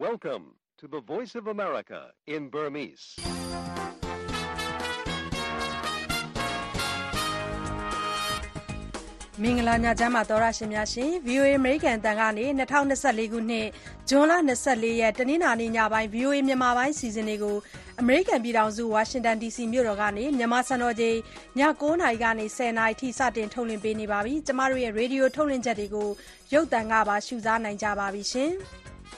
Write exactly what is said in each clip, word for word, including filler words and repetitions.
Welcome to the Voice of America in Burmese. ။မင်္ဂလာညချမ်းပါသောရရှင်များရှင် ဗွီအိုအေ အမေရိကန်အသံကနေ၂၀၂၄ခုနှစ်ဇွန်လ၂၄ရက်တနင်္လာနေ့ညပိုင်း ဗွီအိုအေမြန်မာပိုင်းစီစဉ်တွေကိုအမေရိကန်ပြည်ထောင်စုဝါရှင်တန် ဒီစီ မြို့တော်ကနေမြန်မာစံတော်ချိန်ည၉နာရီကနေ၁၀နာရီထိစတင်ထုတ်လွှင့်ပေးနေပါပြီ။ကျမတို့ရဲ့ရေဒီယိုထုတ်လွှင့်ချက်တွေကိုရုပ်သံကပါရှုစားနိုင်ကြပါပြီရှင်။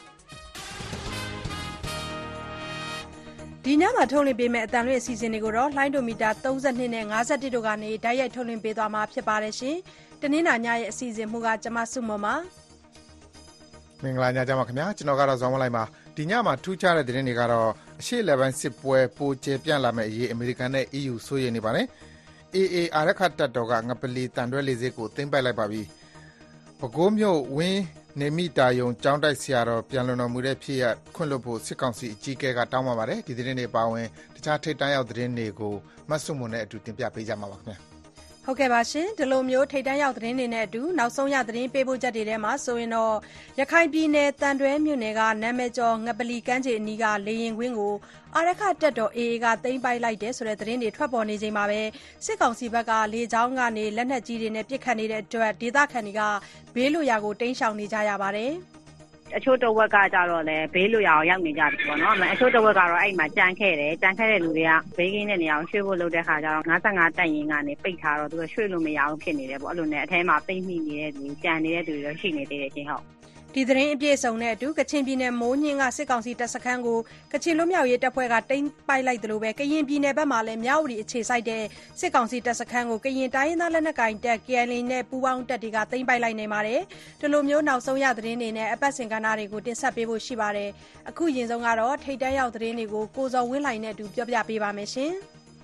ဒီညမှာထုတ်လွှင့်ပေးမယ့်အသံလွှင့်အစီအစဉ်တွေကိုတော့လှိုင်းဒိုမီတာ၃၂နဲ့၅၁တို့ကနေတိုက်ရိုက်ထုတ်လွှင့်ပေးသွားမှာဖြစ်ပါတယ်ရှင်။တနင်္လာညရဲ့အစီအစဉ်မှုကကျမစုမမမင်္ဂလာညချမ်းပါခင်ဗျာကျွန်တော်ကတော့ဇောင်းမလိုက်ပါဒီညမှာထူးခြားတဲ့သတင်းတွေကတော့အရှေ့လက်ပိုင်းစစ်ပွဲပိုကျပြန့်လာမဲ့အရေးအမေရိကန်နဲ့ E U စိုးရိမ်နေပါတယ် A A အာရခတ်တပ်တော်ကငပလီတန်တွဲလေဆိပ်ကိုသိမ်းပိုက်လိုက်ပါပြီပဲခူးမြို့ဝင်းနေမိတာယုံကျောင်းတိုက်ဆရာတော်ပြန်လွန်တော်မူတဲ့ဖြစ်ရခွင့်လွှတ်ဖို့စစ်ကောင်စီအကြီးအကဲကတောင်းပန်ပါတယ်ဒီသတင်းတွေပါဝင်တခြားထိပ်တန်းရောက်သတင်းတွေကိုမတ်စုမွန်နဲ့အတူတင်ပြပေးကြမှာပါခင်ဗျာဟုတ်ကဲ့ပါရှင်ဒီလိုမျိုးထိပ်တန်းရောက်သတင်းတွေနဲ့အတူနောက်ဆုံးရသတင်းပေးပို့ချက်တွေထဲမှာဆိုရင်တော့ရခိုင်ပြည်နယ်တန်တွဲမြို့နယ်ကနာမည်ကျော်ငပလီကမ်းခြေအနီးကလေရင်ကွင်းကိုအာရခတပ်တော် A A ကသိမ်းပိုက်လိုက်တယ်ဆိုတဲ့သတင်းတွေထွက်ပေါ်နေချိန်မှာပဲစစ်ကောင်စီဘက်ကလေကြောင်းကနေလက်နက်ကြီးတွေနဲ့ပစ်ခတ်နေတဲ့အတွက်ဒေသခံတွေကဘေးလွတ်ရာကိုတိမ်းရှောင်နေကြရပါတယ်အချို့တဝက်ကကြတော့လည်းဘေးလွတ်ရာကိုရောက်နေကြတယ်ပေါ့နော်။အချို့တဝက်ကတော့အဲ့မှာကြမ်းခဲ့တယ်။ကြမ်းခဲ့တဲ့လူတွေကဘေးကင်းတဲ့နေရာကိုရွှေ့ဖို့လုပ်တဲ့ခါကျတော့၅၅တပ်ရင်းကနေပိတ်ထားတော့သူကရွှေ့လို့မရအောင်ဖြစ်နေတယ်ပေါ့။အဲ့လိုနဲ့အထဲမှာပိတ်မိနေတဲ့လူကြံနေတဲ့လူတွေတော့ရှိနေသေးတယ်ချင်းဟုတ်။ဒီသတင်းအပြည့်အစုံနဲ့အတူကချင်ပြည်နယ်မိုးညင်းကစစ်ကောင်စီတပ်စခန်းကိုကချင်လွတ်မြောက်ရေးတပ်ဖွဲ့ကတိမ်းပိုက်လိုက်တယ်လို့ပဲကရင်ပြည်နယ်ဘက်မှာလည်းမြောက်ဦးအခြေစိုက်တဲ့စစ်ကောင်စီတပ်စခန်းကိုကရင်တိုင်းရင်းသားလက်နက်ကိုင်တပ် K I L နဲ့ပူးပေါင်းတပ်တွေကတိမ်းပိုက်လိုက်နေပါတယ်ဒီလိုမျိုးနောက်ဆုံးရသတင်းတွေနဲ့အပတ်စဉ်ကဏ္ဍတွေကိုတင်ဆက်ပေးဖို့ရှိပါတယ်အခုရင်ဆုံးကတော့ထိတ်တန်းရောက်သတင်းတွေကိုကိုစောဝင်းလှိုင်နဲ့အတူပြောပြပေးပါမယ်ရှင်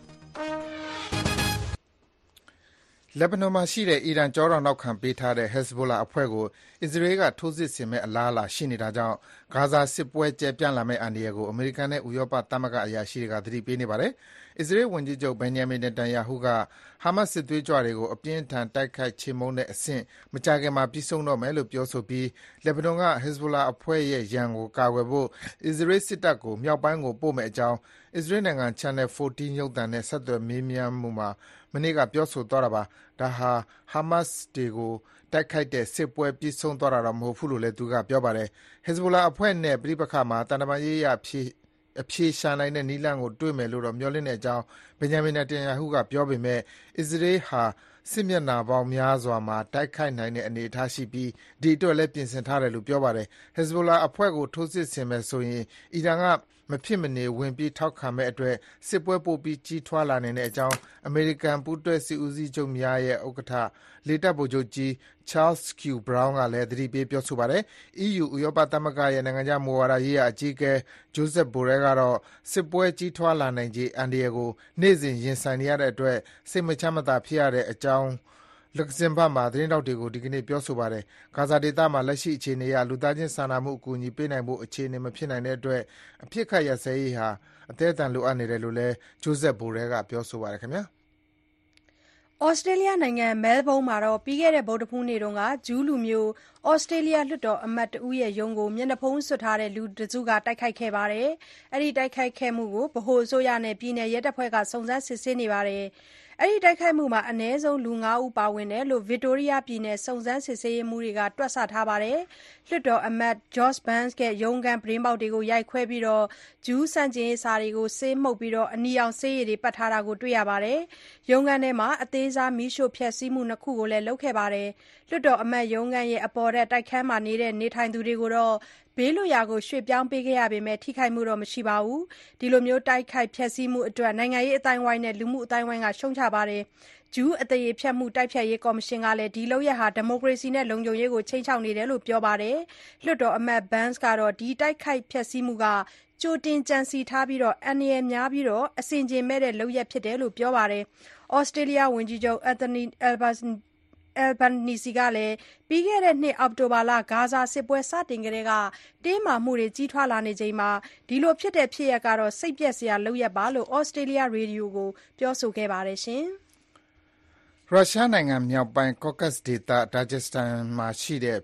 လက်ဘနွန်မှာရှိတဲ့အီရန်ကြောတော်နောက်ခံပေးထားတဲ့ Hezbollah အဖွဲ့ကိုအစ္စရေးကထိုးစစ်ဆင်မဲ့အလားအလာရှိနေတာကြောင့်ဂါဇာစစ်ပွဲကျပြန့်လာမဲ့အန္တရာယ်ကိုအမေရိကန်နဲ့ဥရောပသမဂ္ဂအရာရှိတွေကသတိပေးနေပါတယ်။အစ္စရေးဝန်ကြီးချုပ် Benjamin Netanyahu ကဟာမတ်စစ်သွေးကြွတွေကိုအပြင်းထန်တိုက်ခိုက်ချေမှုန်းတဲ့အဆင့်မကြာခင်မှာပြီးဆုံးတော့မယ်လို့ပြောဆိုပြီးလက်ဘနွန်က Hezbollah အဖွဲ့ရဲ့ရန်ကိုကာကွယ်ဖို့အစ္စရေးစစ်တပ်ကိုမြောက်ပိုင်းကိုပို့မဲ့အကြောင်းအစ္စရေးနိုင်ငံ Channel ၁၄ရုပ်သံနဲ့ဆက်သွယ်မေးမြန်းမှုမှာမနေ့ကပြောဆိုသွားတာပါဒါဟာဟာမတ်တွေကိုတိုက်ခိုက်တဲ့စစ်ပွဲပြီးဆုံးသွားတာတော့မဟုတ်ဘူးလို့လည်းသူကပြောပါတယ် Hezbollah အဖွဲ့နဲ့ပြိပခါမှာတန်တမာရေးရဖြစ်အဖြေရှာနိုင်တဲ့နီလန်ကိုတွေ့မယ်လို့တော့မျှော်လင့်တဲ့အကြောင်းဗင်ဂျမင်နယ်တန်ယာဟုကပြောပေမဲ့အစ္စရေးဟာစစ်မျက်နှာပေါင်းများစွာမှာတိုက်ခိုက်နိုင်တဲ့အနေအထားရှိပြီးဒီအတွက်လည်းပြင်ဆင်ထားတယ်လို့ပြောပါတယ် Hezbollah အဖွဲ့ကိုထိုးစစ်ဆင်မယ်ဆိုရင်အီရန်ကမဖြစ်မနေဝင်ပြီးထောက်ခံမဲ့အတွက်စစ်ပွဲပိုပြီးကြီးထွားလာနိုင်တဲ့အကြောင်းအမေရိကန်ပူးတွဲစစ်ဦးစီးချုပ်များရဲ့ဥက္ကဋ္ဌလေတပ်ဗိုလ်ချုပ်ကြီး Charles Q Brown ကလည်းသတိပေးပြောဆိုပါတယ် E U ဥရောပသမဂ္ဂရဲ့နိုင်ငံခြားမူဝါဒရေးရာအကြီးအကဲ Josep Borrell ကတော့စစ်ပွဲကြီးထွားလာနိုင်ခြေအန္တရာယ်ကိုနေ့စဉ်ရင်ဆိုင်နေရတဲ့အတွက်စိတ်မချမ်းမသာဖြစ်ရတဲ့အကြောင်းလက်ဇင်ဘတ်မှာသတင်းတောက်တွေကိုဒီကနေ့ပြောဆိုပါတယ်။ဂါဇာဒေသမှာလက်ရှိအခြေအနေအရလူသားချင်းစာနာမှုအကူအညီပေးနိုင်ဖို့အခြေအနေမဖြစ်နိုင်တဲ့အတွက်အဖြစ်ခတ်ရစဲရေးဟာအသေးအတန်လိုအပ်နေတယ်လို့လည်းဂျိုးဇက်ဘိုရဲကပြောဆိုပါတယ်ခင်ဗျာ။ဩစတြေးလျနိုင်ငံမဲလ်ဘုန်းမှာတော့ပြီးခဲ့တဲ့ဗုဒ္ဓဟူးနေ့တုန်းကဂျူးလူမျိုးဩစတြေးလျလွှတ်တော်အမတ်တဦးရဲ့ရုံးကိုမျက်နှာဖုံးစွပ်ထားတဲ့လူတစုကတိုက်ခိုက်ခဲ့ပါတယ်။အဲဒီတိုက်ခိုက်ခဲ့မှုကိုဗဟိုအစိုးရနဲ့ပြည်내ရဲတပ်ဖွဲ့ကစုံစမ်းစစ်ဆေးနေပါတယ်။အဲဒီတိုက်ခိုက်မှုမှာအနည်းဆုံးလူ၅ဦးပါဝင်တယ်လို့ဗစ်တိုးရီးယားပြည်နယ်စုံစမ်းစစ်ဆေးရေးမှူးတွေကတွက်ဆထားပါတယ်။လွှတ်တော်အမတ် Josh Burns ရဲ့ရုံးခန်းပြတင်းပေါက်တွေကိုရိုက်ခွဲပြီးဂျူးဆန့်ကျင်ရေးစာတွေကိုဆေးမှုတ်ပြီးအနီရောင်ဆေးရည်တွေပတ်ထားတာကိုတွေ့ရပါတယ်။ရုံးခန်းထဲမှာအသေးစားမီးရှို့ဖျက်ဆီးမှုနှစ်ခုကိုလည်းလုပ်ခဲ့ပါတယ်။လွှတ်တော်အမတ်ရုံးခန်းရဲ့အပေါ်ထပ်တိုက်ခန်းမှာနေတဲ့နေထိုင်သူတွေကိုတော့ဘေးလွတ်ရာကိုရွှေ့ပြောင်းပေးခဲ့ရပေမဲ့ထိခိုက်မှုတော့မရှိပါဘူး။ဒီလိုမျိုးတိုက်ခိုက်ဖျက်ဆီးမှုအတွက်နိုင်ငံရေးအတိုင်းအဝိုင်းနဲ့လူမှုအတိုင်းအဝိုင်းကရှုံချပါတယ်။ဂျူးအသရေဖျက်မှုတိုက်ဖျက်ရေးကော်မရှင်ကလည်းဒီလုပ်ရပ်ဟာဒီမိုကရေစီနဲ့လုံခြုံရေးကိုခြိမ်းခြောက်နေတယ်လို့ပြောပါတယ်။လွှတ်တော်အမတ် Burns ကတော့ဒီတိုက်ခိုက်ဖျက်ဆီးမှုကကြိုတင်ကြံစည်ထားပြီးအန္တရာယ်များပြီးအဆင်ခြင်မဲ့တဲ့လုပ်ရပ်ဖြစ်တယ်လို့ပြောပါတယ်။ဩစတြေးလျဝန်ကြီးချုပ် Anthony Albanese Albanese ကလည်းပြီးခဲ့တဲ့နှစ်အောက်တိုဘာလဂါဇာစစ်ပွဲစတင်ကတည်းကတင်းမာမှုတွေကြီးထွားလာနေချိန်မှာဒီလိုဖြစ်တဲ့ဖြစ်ရပ်ကတော့စိတ်ပျက်စရာလုပ်ရပ်ပါလို့ဩစတြေးလျရေဒီယိုကိုပြောဆိုခဲ့ပါတယ်ရှင်။ရုရှားနိုင်ငံမြောက်ပိုင်း Caucasus ဒေသ Dagestan မှာရှိတဲ့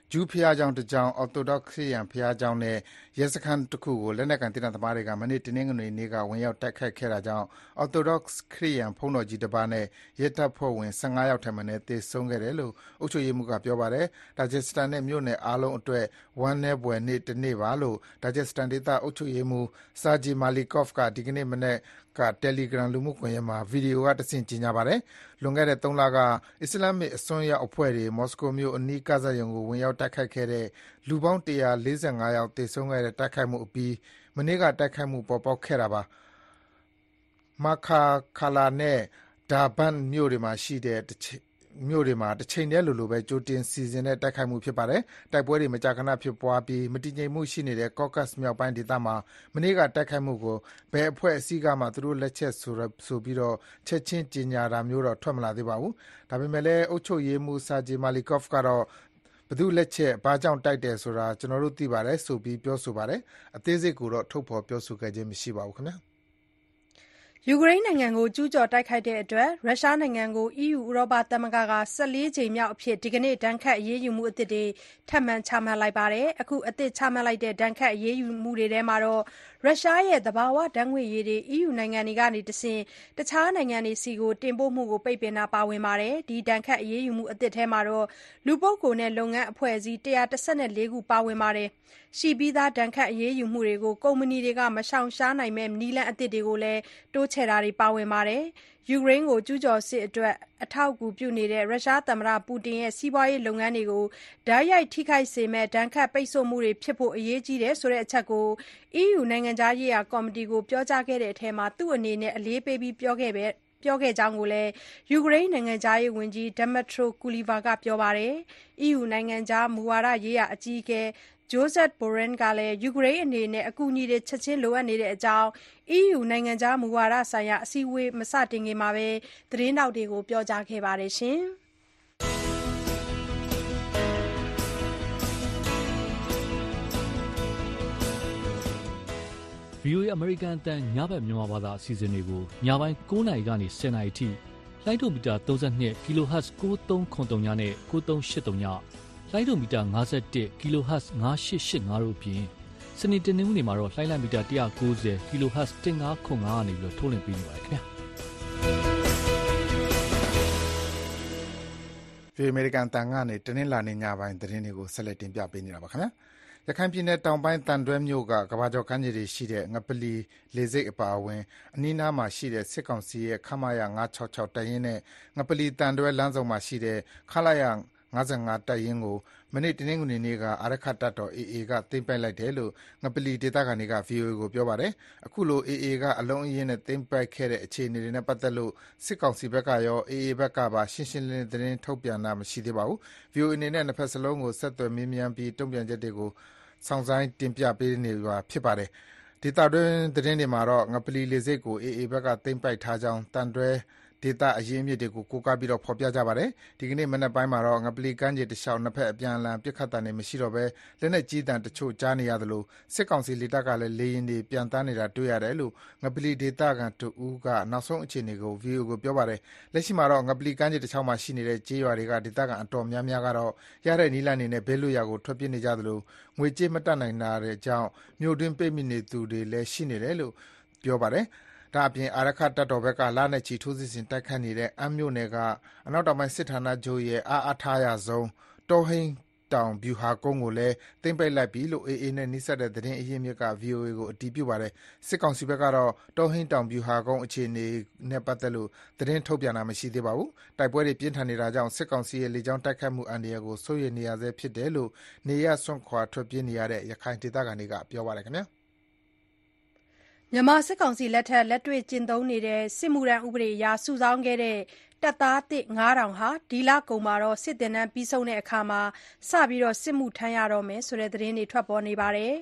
ဂျူးဘုရားကျောင်းတစ်ကျောင်း Orthodox ခရစ်ယာန်ဘုရားကျောင်းနဲ့ရဲစခန်းတစ်ခုကိုလက်နက်ကိုင်သေနတ်သမားတွေကမနေ့တနင်္ဂနွေနေ့ကဝင်ရောက်တိုက်ခိုက်ခဲ့တာကြောင့် Orthodox ခရစ်ယာန်ဘုန်းတော်ကြီးတစ်ပါးနဲ့ရဲတပ်ဖွဲ့ဝင်၁၅ယောက်ထက်မနည်းသေဆုံးခဲ့တယ်လို့အုပ်ချုပ်ရေးမှူးကပြောပါတယ်။ Dagestan နဲ့မြို့နယ်အားလုံးအတွက်ဝမ်းနည်းဖွယ်နေ့တစ်နေ့ပါလို့ Dagestan ဒေသအုပ်ချုပ်ရေးမှူး Sergey Malikov ကဒီကနေ့မနက်က Telegram လူမှုကွန်ရက်မှာဗီဒီယိုကတဆင့်ကြေညာပါတယ်။ လွန်ခဲ့တဲ့သုံးလကအစ္စလာမ်အစွန်းရောက်အဖွဲ့တွေမော်စကိုမြို့အနီးကစားရုံကိုဝင်ရောက်တိုက်ခိုက်ခဲ့တဲ့လူပေါင်း၁၄၅ယောက်သေဆုံးခဲ့တဲ့တိုက်ခိုက်မှုအပြီးမနေ့ကတိုက်ခိုက်မှုပေါ်ပေါက်ခဲ့တာပါ။ Makhachkala နဲ့ Derbent မြို့တွေမှာရှိတဲ့မြို့တွေမှာတချိန်တည်းလိုလိုပဲကြိုတင်စီစဉ်တဲ့တိုက်ခိုက်မှုဖြစ်ပါတယ်။ တိုက်ပွဲတွေမကြာခဏဖြစ်ပွားပြီးမတည်ငြိမ်မှုရှိနေတဲ့ Caucasus မြောက်ပိုင်းဒေသမှာမနေ့ကတိုက်ခိုက်မှုကိုဘယ်အဖွဲ့အစည်းကမှသူတို့လက်ချက်ဆိုပြီးချက်ချင်းကြေညာတာမျိုးတော့ထွက်မလာသေးပါဘူး။ ဒါပေမဲ့လည်းအုပ်ချုပ်ရေးမှူး Sergey Malikov ကတော့ဘယ်သူ့လက်ချက်ဘာကြောင့်တိုက်တယ်ဆိုတာကျနော်တို့သိပါတယ်ဆိုပြီးပြောဆိုပါတယ်။အသေးစိတ်ကိုတော့ထုတ်ဖော်ပြောဆိုခဲ့ခြင်းမရှိပါဘူးခင်ဗျာ။ယူကရိန်းနိုင်ငံကိုကျူးကျော်တိုက်ခိုက်တဲ့အတွက်ရုရှားနိုင်ငံကို အီးယူဥရောပသမဂ္ဂက၁၄ကြိမ်မြောက်အဖြစ်ဒီကနေ့ဒဏ်ခတ်အရေးယူမှုအသစ်တွေထပ်မံချမှတ်လိုက်ပါတယ်။အခုအသစ်ချမှတ်လိုက်တဲ့ဒဏ်ခတ်အရေးယူမှုတွေထဲမှာရုရှားရဲ့သဘာဝဓာတ်ငွေ့ရည်တွေ အီးယူနိုင်ငံတွေကနေတဆင့်တခြားနိုင်ငံတွေဆီတင်ပို့မှုကိုပိတ်ပင်တာပါဝင်ပါတယ်။ဒီဒဏ်ခတ်အရေးယူမှုအသစ်ထဲမှာလူပုဂ္ဂိုလ်နဲ့လုပ်ငန်းအဖွဲ့အစည်း၁၁၄ခုပါဝင်ပါတယ်။ရှိပြီးသားဒဏ်ခတ်အရေးယူမှုတွေကိုကုမ္ပဏီတွေကမရှောင်ရှားနိုင်မယ့်နည်းလမ်းအသစ်တွေကိုလည်းတိုးချဲ့တာတွေပါဝင်ပါတယ်။ယူကရိန်းကိုကျူးကျော်စစ်အတွက်အထောက်အကူပြုနေတဲ့ရုရှားသမ္မတပူတင်ရဲ့စီးပွားရေးလုပ်ငန်းတွေကိုတိုက်ရိုက်ထိခိုက်စေမယ့်ဒဏ်ခတ်ပိတ်ဆို့မှုတွေဖြစ်ဖို့အရေးကြီးတယ်ဆိုတဲ့အချက်ကို အီးယူနိုင်ငံခြားရေးရာကော်မတီကိုပြောကြားခဲ့တဲ့အထဲမှာသူ့အနေနဲ့အလေးပေးပြောခဲ့ပဲပြောခဲ့ကြောင်းကိုလည်းယူကရိန်းနိုင်ငံခြားရေးဝန်ကြီး Dmytro Kuleba ကပြောပါတယ်။ အီးယူနိုင်ငံခြားမူဝါဒရေးရာအကြီးအကဲJosep Borrell ကလည်းယူကရိန်းအနေနဲ့အကူအညီတွေချက်ချင်းလိုအပ်နေတဲ့အကြောင်းအီးယူနိုင်ငံခြားမူဝါဒဆိုင်ရာအစည်းအဝေးမစတင်ခင်မှာပဲသတင်းထောက်တွေကိုပြောကြားခဲ့ပါတယ်။ဗွီအိုအေအမေရိကန်အသံညဘက်မြန်မာဘာသာအစီအစဉ်တွေကိုညပိုင်း၉နာရီကနေ၁၀နာရီထိလိုင်းဒိုမီတာ၃၂ kHz ၉၃၇၃ညနဲ့၉၃၈၃ညလိုင်းဒိုမီတာ၅၁ kHz ၅၈၈၅တို့အပြင်စနေတနင်္ဂနွေမှာတော့လိုင်းလံမီတာ၁၉၀ kHz ၁၅၇၅ကနေပြီးတော့ထုတ်လွှင့်ပေးနေပါတယ်ခင်ဗျာဒီအမေရိကန်တန်ကနေတနင်္လာနေ့ညပိုင်းသတင်းတွေကိုဆက်လက်တင်ပြပေးနေတာပါခင်ဗျာရခိုင်ပြည်နယ်တောင်ပိုင်းတန်တွဲမြို့ကကဘာကျော်ကမ်းခြေတွေရှိတဲ့ငပလီလေဆိပ်အပါအဝင်အနီးနားမှာရှိတဲ့စစ်ကောင်စီရဲ့ခမာရ၅၆၆တပ်ရင်းနဲ့ငပလီတန်တွဲလမ်းစုံမှာရှိတဲ့ခလာရ၅၅တပ်ရင်းကိုမနေ့တနင်္ဂနွေနေ့ကအာရခတပ်တော် အေအေ ကသိမ်းပိုက်လိုက်တယ်လို့ငပလီဒေသခံတွေက ဗွီအိုအေကိုပြောပါတယ်။အခုလို အေအေ ကအလုံးအရင်းနဲ့သိမ်းပိုက်ခဲ့တဲ့အခြေအနေတွေနဲ့ပတ်သက်လို့စစ်ကောင်စီဘက်ကရော အေအေ ဘက်ကပါရှင်းရှင်းလင်းလင်းသတင်းထုတ်ပြန်တာမရှိသေးပါဘူး။ ဗွီအိုအေအနေနဲ့နှစ်ဘက်စလုံးကိုဆက်သွယ်မေးမြန်းပြီးတုံ့ပြန်ချက်တွေကိုစောင့်ဆိုင်းတင်ပြပေးနေတာဖြစ်ပါတယ်။ဒေသတွင်းသတင်းတွေမှာတော့ငပလီလေဆိပ်ကို အေအေ ဘက်ကသိမ်းပိုက်ထားကြောင်းတန်တွဲဒေသအရင်းအမြစ်တွေကိုကိုးကားပြီးဖော်ပြကြပါတယ်။ဒီကနေ့မနက်ပိုင်းမှာတော့ငပလီကမ်းခြေတလျှောက်နှစ်ဘက်အပြန်အလှန်ပစ်ခတ်သံတွေမရှိတော့ဘဲလက်နက်ကြီးသံတချို့ကြားနေရသလိုစစ်ကောင်စီလေတပ်ကလည်းလေယာဉ်တွေပျံသန်းနေတာတွေ့ရတယ်လို့ငပလီဒေသခံတဦးကနောက်ဆုံးအခြေအနေကို ဗွီအိုအေကိုပြောပါတယ်။လက်ရှိမှာတော့ငပလီကမ်းခြေတလျှောက်မှာရှိနေတဲ့ကျေးရွာတွေကဒေသခံအတော်များများကတော့ရတဲ့နည်းလမ်းတွေနဲ့ဘေးလွတ်ရာကိုထွက်ပြေးနေကြသလိုငွေကြေးမတတ်နိုင်တာကြောင့်မြို့တွင်းပိတ်မိနေသူတွေလည်းရှိနေတယ်လို့ပြောပါတယ်။ဒါ့အပြင်အာရခတပ်တော်ဘက်ကလနဲ့ချီထိုးစစ်ဆင်တိုက်ခိုက်နေတဲ့အမ်းမြို့နယ်ကအနောက်တောင်ပိုင်းစစ်ဌာနချုပ်ရဲ့အားအားထားရဆုံးတောဟိန်းတောင်ဗျူဟာကုန်းကိုလည်းသိမ်းပိုက်လိုက်ပြီလို့ အေအေ နဲ့နီးစပ်တဲ့သတင်းအရင်းအမြစ်က ဗွီအိုအေကိုအတည်ပြုပါတယ်။စစ်ကောင်စီဘက်ကတော့တောဟိန်းတောင်ဗျူဟာကုန်းအခြေအနေနဲ့ပတ်သက်လို့သတင်းထုတ်ပြန်တာမရှိသေးပါဘူး။တိုက်ပွဲတွေပြင်းထန်နေတာကြောင့်စစ်ကောင်စီရဲ့လေကြောင်းတိုက်ခိုက်မှုအန္တရာယ်ကိုစိုးရိမ်နေရဆဲဖြစ်တယ်လို့နေရပ်စွန့်ခွာထွက်ပြေးနေရတဲ့ရခိုင်ဒေသခံတွေကပြောပါတယ်ခင်ဗျာ။မြန်မာစစ်ကောင်စီလက်ထက်လက်တွေ့ကျင့်သုံးနေတဲ့စစ်မှုထမ်းဥပဒေအရစုဆောင်းခဲ့တဲ့တပ်သားသစ်၅ထောင်ဟာဒီလကုန်မှာစစ်သင်တန်းပြီးဆုံးတဲ့အခါစပြီးစစ်မှုထမ်းရတော့မယ်ဆိုတဲ့သတင်းတွေထွက်ပေါ်နေပါတယ်။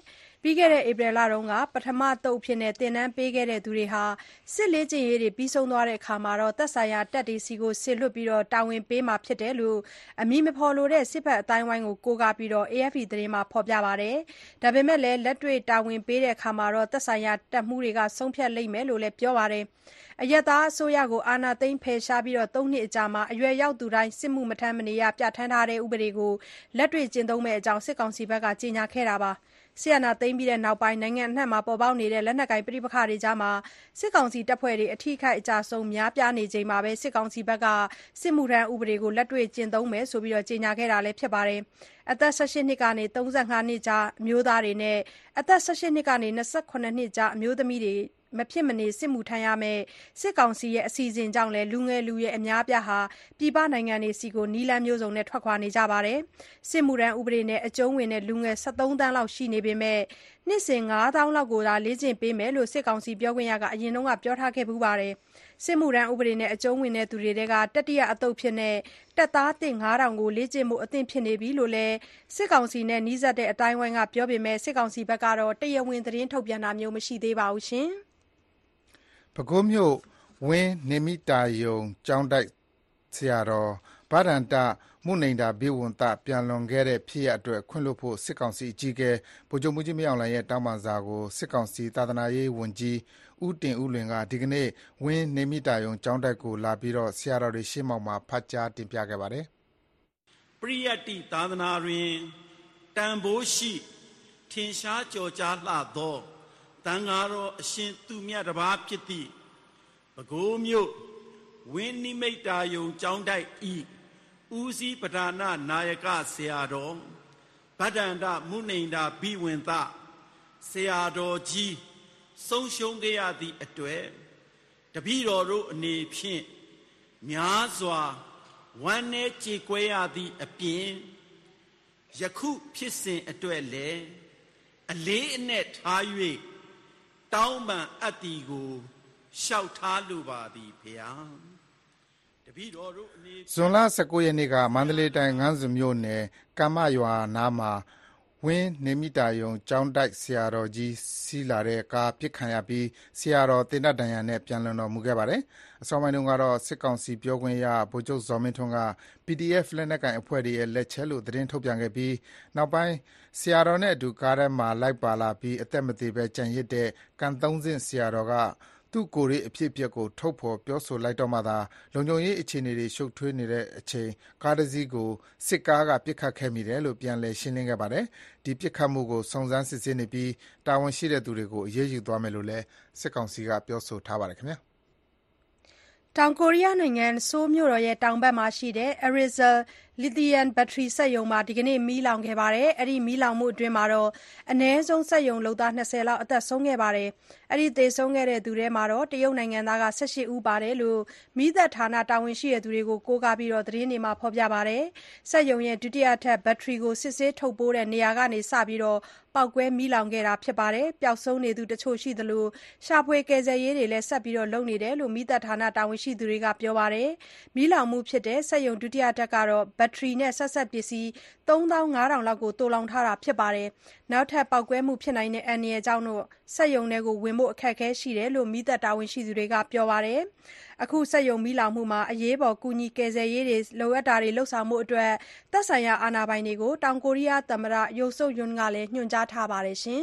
ပြီးခဲ့တဲ့ဧပြီလတုန်းကပထမသုတ်အဖြစ်သင်တန်းပေးခဲ့သူတွေဟာစစ်လေ့ကျင့်ရေးတွေပြီးဆုံးသွားတဲ့အခါသက်ဆိုင်ရာတပ်တွေဆီစေလွှတ်ပြီးတာဝန်ပေးမှာဖြစ်တယ်လို့အမည်မဖော်လိုတဲ့စစ်ဘက်အသိုင်းအဝိုင်းကိုကိုးကားပြီး အေအက်ဖ်ပီ သတင်းမှာဖော်ပြပါတယ်။ဒါပေမဲ့လည်းလက်တွေ့တာဝန်ပေးတဲ့အခါသက်ဆိုင်ရာတပ်မှူးတွေကဆုံးဖြတ်လိမ့်မယ်လို့လည်းပြောပါတယ်။အရပ်သားအစိုးရကိုအာဏာသိမ်းဖယ်ရှားပြီးသုံးနှစ်အကြာမှာအရွယ်ရောက်သူတိုင်းစစ်မှုမထမ်းမနေရပြဋ္ဌာန်းထားတဲ့ဥပဒေကိုလက်တွေ့ကျင့်သုံးမယ့်အကြောင်းစစ်ကောင်စီကကြေညာခဲ့တာပါ။စစ်အာဏာသိမ်းပြီးနောက်ပိုင်းနိုင်ငံအနှံ့မှာပေါ်ပေါက်နေတဲ့လက်နက်ကိုင်ပဋိပက္ခတွေကြားစစ်ကောင်စီတပ်ဖွဲ့တွေအထိအခိုက်အကျအဆုံးများပြားနေချိန်မှာစစ်ကောင်စီကစစ်မှုထမ်းဥပဒေကိုလက်တွေ့ကျင့်သုံးမယ်လို့ကြေညာခဲ့တာလည်းဖြစ်ပါတယ်။အသက် ၁၈ နှစ်ကနေ ၃၅ နှစ်ကြားအမျိုးသားတွေနဲ့အသက် ၁၈ နှစ်ကနေ ၂၇ နှစ်ကြားအမျိုးသမီးတွေမဖြစ်မနေစစ်မှုထမ်းရမယ့်စစ်ကောင်စီရဲ့အစီအစဉ်ကြောင့်လူငယ်လူရွယ်အများအပြားပြည်ပနိုင်ငံတွေဆီနည်းလမ်းမျိုးစုံနဲ့ထွက်ခွာနေကြပါတယ်။စစ်မှုထမ်းဥပဒေနဲ့အကျုံးဝင်တဲ့လူငယ် ၁၃ သန်းလောက်ရှိနေပေမဲ့နှစ်စဉ် ငါးသောင်းလောက်ကိုသာလေ့ကျင့်ပေးမယ်လို့စစ်ကောင်စီပြောခွင့်ရကအရင်ကပြောထားခဲ့ဖူးပါတယ်။စစ်မှုထမ်းဥပဒေနဲ့အကျုံးဝင်သူတွေထဲကတတိယအသုတ်အဖြစ်တပ်သားသစ် ငါးထောင်ကိုလေ့ကျင့်ဖို့အသင့်ဖြစ်နေပြီလို့လည်းစစ်ကောင်စီနဲ့နီးစပ်တဲ့အတိုင်းအဝိုင်းကပြောပေမဲ့စစ်ကောင်စီကတော့တရားဝင်သတင်းထုတ်ပြန်တာမျိုးမရှိသေးပါဘူး။ပဲခူးမြို့ဝင်းနေမိတာရုံကျောင်းတိုက်ဆရာတော်ဘဒန္တမုနိန္ဒာဘိဝံသပြန်လွန်ခဲ့တဲ့ဖြစ်ရပ်အတွက်ခွင့်လွှတ်ဖို့စစ်ကောင်စီအကြီးအကဲဗိုလ်ချုပ်မှူးကြီးမင်းအောင်လှိုင်ရဲ့တောင်းပန်စာကိုစစ်ကောင်စီသာသနာရေးဝန်ကြီးဦးတင်ဦးလွင်ကဒီကနေ့ဝင်းနေမိတာရုံကျောင်းတိုက်ကိုလာပြီးဆရာတော်တွေရှေ့မှောက်မှာဖတ်ကြားတင်ပြခဲ့ပါတယ်။ပရိယတ္တိသာသနာတွင်တန်ဖိုးရှိထင်ရှားကျော်ကြားလှသောတန်ဃာတော်အရှင်သူမြတ်တစ်ပါးဖြစ်သည့်ပဲခူးမြို့ဝင်းနိမိတ်တာယုံကျောင်းတိုက်ဤဦးစီးပဓာနနာယကဆရာတော်ဗဒန္တမုနိန္ဒာဘိဝံသဆရာတော်ကြီးဆုံးရှုံးခဲ့ရသည့်အတွက်တပည့်တော်တို့အနေဖြင့်များစွာဝမ်းနည်းကြေကွဲရသည့်အပြင်ယခုဖြစ်စဉ်အတွက်လည်းအလေးအနက်ထား၍တောင်းပန်အပ်သည်ကိုလျှောက်ထားလိုပါသည်ဖေဟာတပည့်တော်တို့အနေဇွန်လ ၁၉ ရက်နေ့ကမန္တလေးတိုင်းငန်းစုမြို့နယ်ကမ္မရွာနားမှာဝင်းနေမိတာယုံကျောင်းတိုက်ဆရာတော်ကြီးစီးလာတဲ့ကားပစ်ခံရပြီးဆရာတော်တင်တဒဏ်ရာနဲ့ပြန်လွန်တော်မူခဲ့ပါတယ်။အစောပိုင်းတုန်းကတော့စစ်ကောင်စီပြောခွင့်ရဗိုလ်ချုပ်ဇော်မင်းထွန်းက ပီဒီအက်ဖ် လက်နက်ကိုင်အဖွဲ့တွေရဲ့လက်ချက်လို့သတင်းထုတ်ပြန်ခဲ့ပြီးနောက်ပိုင်းဆရာတော်နဲ့အတူကားထဲမှာလိုက်ပါလာပြီးအသက်မသေဘဲကျန်ရစ်တဲ့ကံသုံးဆင့်ဆရာတော်ကသူ့ကိုယ်ရေးအဖြစ်အပျက်ကိုထုတ်ဖော်ပြောဆိုလိုက်တော့မှသာလုံခြုံရေးအခြေအနေတွေရှုပ်ထွေးနေတဲ့အချိန်ကားတစ်စီးကိုစစ်ကားကပစ်ခတ်ခဲ့မိတယ်လို့ပြန်လည်ရှင်းလင်းခဲ့ပါတယ်။ဒီပစ်ခတ်မှုကိုစုံစမ်းစစ်ဆေးနေပြီးတာဝန်ရှိတဲ့သူတွေကိုအရေးယူသွားမယ်လို့လည်းစစ်ကောင်စီကပြောဆိုထားပါတယ်ခင်ဗျာ။တောင်ကိုရီးယားနိုင်ငံဆိုးလ်မြို့တော်ရဲ့တောင်ဘက်မှာရှိတဲ့ Arizal လီသီယမ်ဘက်ထရီစက်ရုံမှာဒီကနေ့မီးလောင်ခဲ့ပါတယ်။အဲဒီမီးလောင်မှုအတွင်းအနည်းဆုံးစက်ရုံလုပ်သား၂၀လောက်အသက်ဆုံးခဲ့ပါတယ်။အဲဒီသေဆုံးခဲ့သူတွေထဲမှာတရုတ်နိုင်ငံသား၁၈ဦးပါတယ်လို့မီးသတ်ဌာနတာဝန်ရှိသူတွေကိုကိုးကားပြီးသတင်းတွေမှာဖော်ပြပါတယ်။စက်ရုံရဲ့ဒုတိယထပ်ဘက်ထရီကိုစစ်ဆေးထုတ်ပိုးတဲ့နေရာကနေစပြီးပေါက်ကွဲမီးလောင်ခဲ့တာဖြစ်ပါတယ်။ပျောက်ဆုံးနေသူတချို့ရှိသလိုရှာဖွေကယ်ဆယ်ရေးတွေလည်းဆက်ပြီးလုပ်နေတယ်လို့မီးသတ်ဌာနတာဝန်ရှိသူတွေကပြောပါတယ်။မီးလောင်မှုဖြစ်တဲ့စက်ရုံဒုတိယထပ်ကတော့ဘက်ထရီနဲ့ဆက်စပ်ပစ္စည်းသုံးသောင်းငါးထောင်လောက်ကိုသိုလှောင်ထားတာဖြစ်ပါတယ်။နောက်ထပ်ပေါက်ကွဲမှုဖြစ်နိုင်တဲ့အန္တရာယ်ကြောင့်စက်ရုံထဲဝင်ဖို့အခက်အခဲရှိတယ်လို့မီးသတ်တာဝန်ရှိသူတွေကပြောပါတယ်။အခုစက်ရုံမီးလောင်မှုမှာအရေးပေါ်ကူညီကယ်ဆယ်ရေးတွေလိုအပ်တာတွေလုပ်ဆောင်ဖို့အတွက်သက်ဆိုင်ရာအာဏာပိုင်တွေကိုတောင်ကိုရီးယားသမ္မတယိုဆုပ်ယွန်းကလည်းညွှန်ကြားထားပါတယ်။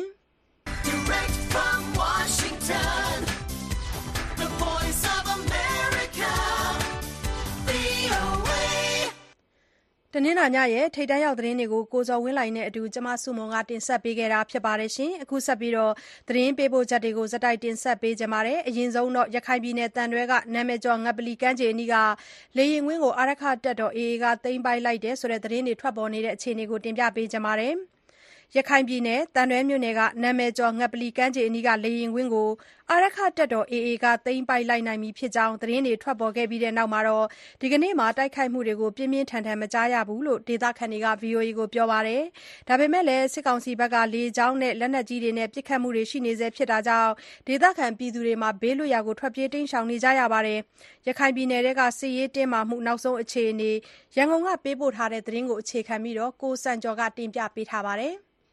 Direct from Washington, the voice of America, ဗွီအိုအေတနင်္လာညရဲ့ထိပ်တန်းရောက်သတင်းတွေကိုကိုဇော်ဝင်းလှိုင်နဲ့အတူကျမဆုမွန်ကတင်ဆက်ပေးခဲ့တာဖြစ်ပါတယ်။အခုဆက်ပြီးသတင်းပေးပို့ချက်တွေကိုဇက်တိုက်တင်ဆက်ပေးကြပါမယ်။အရင်ဆုံးရခိုင်ပြည်နယ်တန်တွဲကနာမည်ကျော်ငပလီကမ်းခြေအနီးကလေယာဉ်ကွင်းကိုအာရက္ခတပ်တော် အေအေ ကသိမ်းပိုက်လိုက်တယ်ဆိုတဲ့သတင်းတွေထွက်ပေါ်နေတဲ့အခြေအနေကိုတင်ပြပေးကြပါမယ်။ရခိုင်ပြည်နယ်တန်တွဲမြို့နယ်ကနာမည်ကျော်ငပလီကမ်းခြေအနီးကလေယာဉ်ကွင်းကိုအာရက္ခတပ်တော် အေအေ ကသိမ်းပိုက်လိုက်နိုင်ပြီဖြစ်ကြောင်းသတင်းတွေထွက်ပေါ်ခဲ့ပြီးနောက်ဒီကနေ့မှာတိုက်ခိုက်မှုတွေကိုပြင်းပြင်းထန်ထန်မကြားရဘူးလို့ဒေသခံတွေက ဗွီအိုအေကိုပြောပါတယ်။ဒါပေမဲ့လည်းစစ်ကောင်စီဘက်ကလေကြောင်းနဲ့လက်နက်ကြီးတွေနဲ့ပစ်ခတ်မှုတွေရှိနေဆဲဖြစ်တာကြောင့်ဒေသခံပြည်သူတွေဘေးလွတ်ရာကိုထွက်ပြေးတိမ်းရှောင်နေကြရပါတယ်။ရခိုင်ပြည်နယ်ကစစ်ရေးတင်းမာမှုနောက်ဆုံးအခြေအနေရန်ကုန်ကပေးပို့ထားတဲ့သတင်းကိုအခြေခံပြီးကိုစံကျော်ကတင်ပြပေးထားပါတယ်။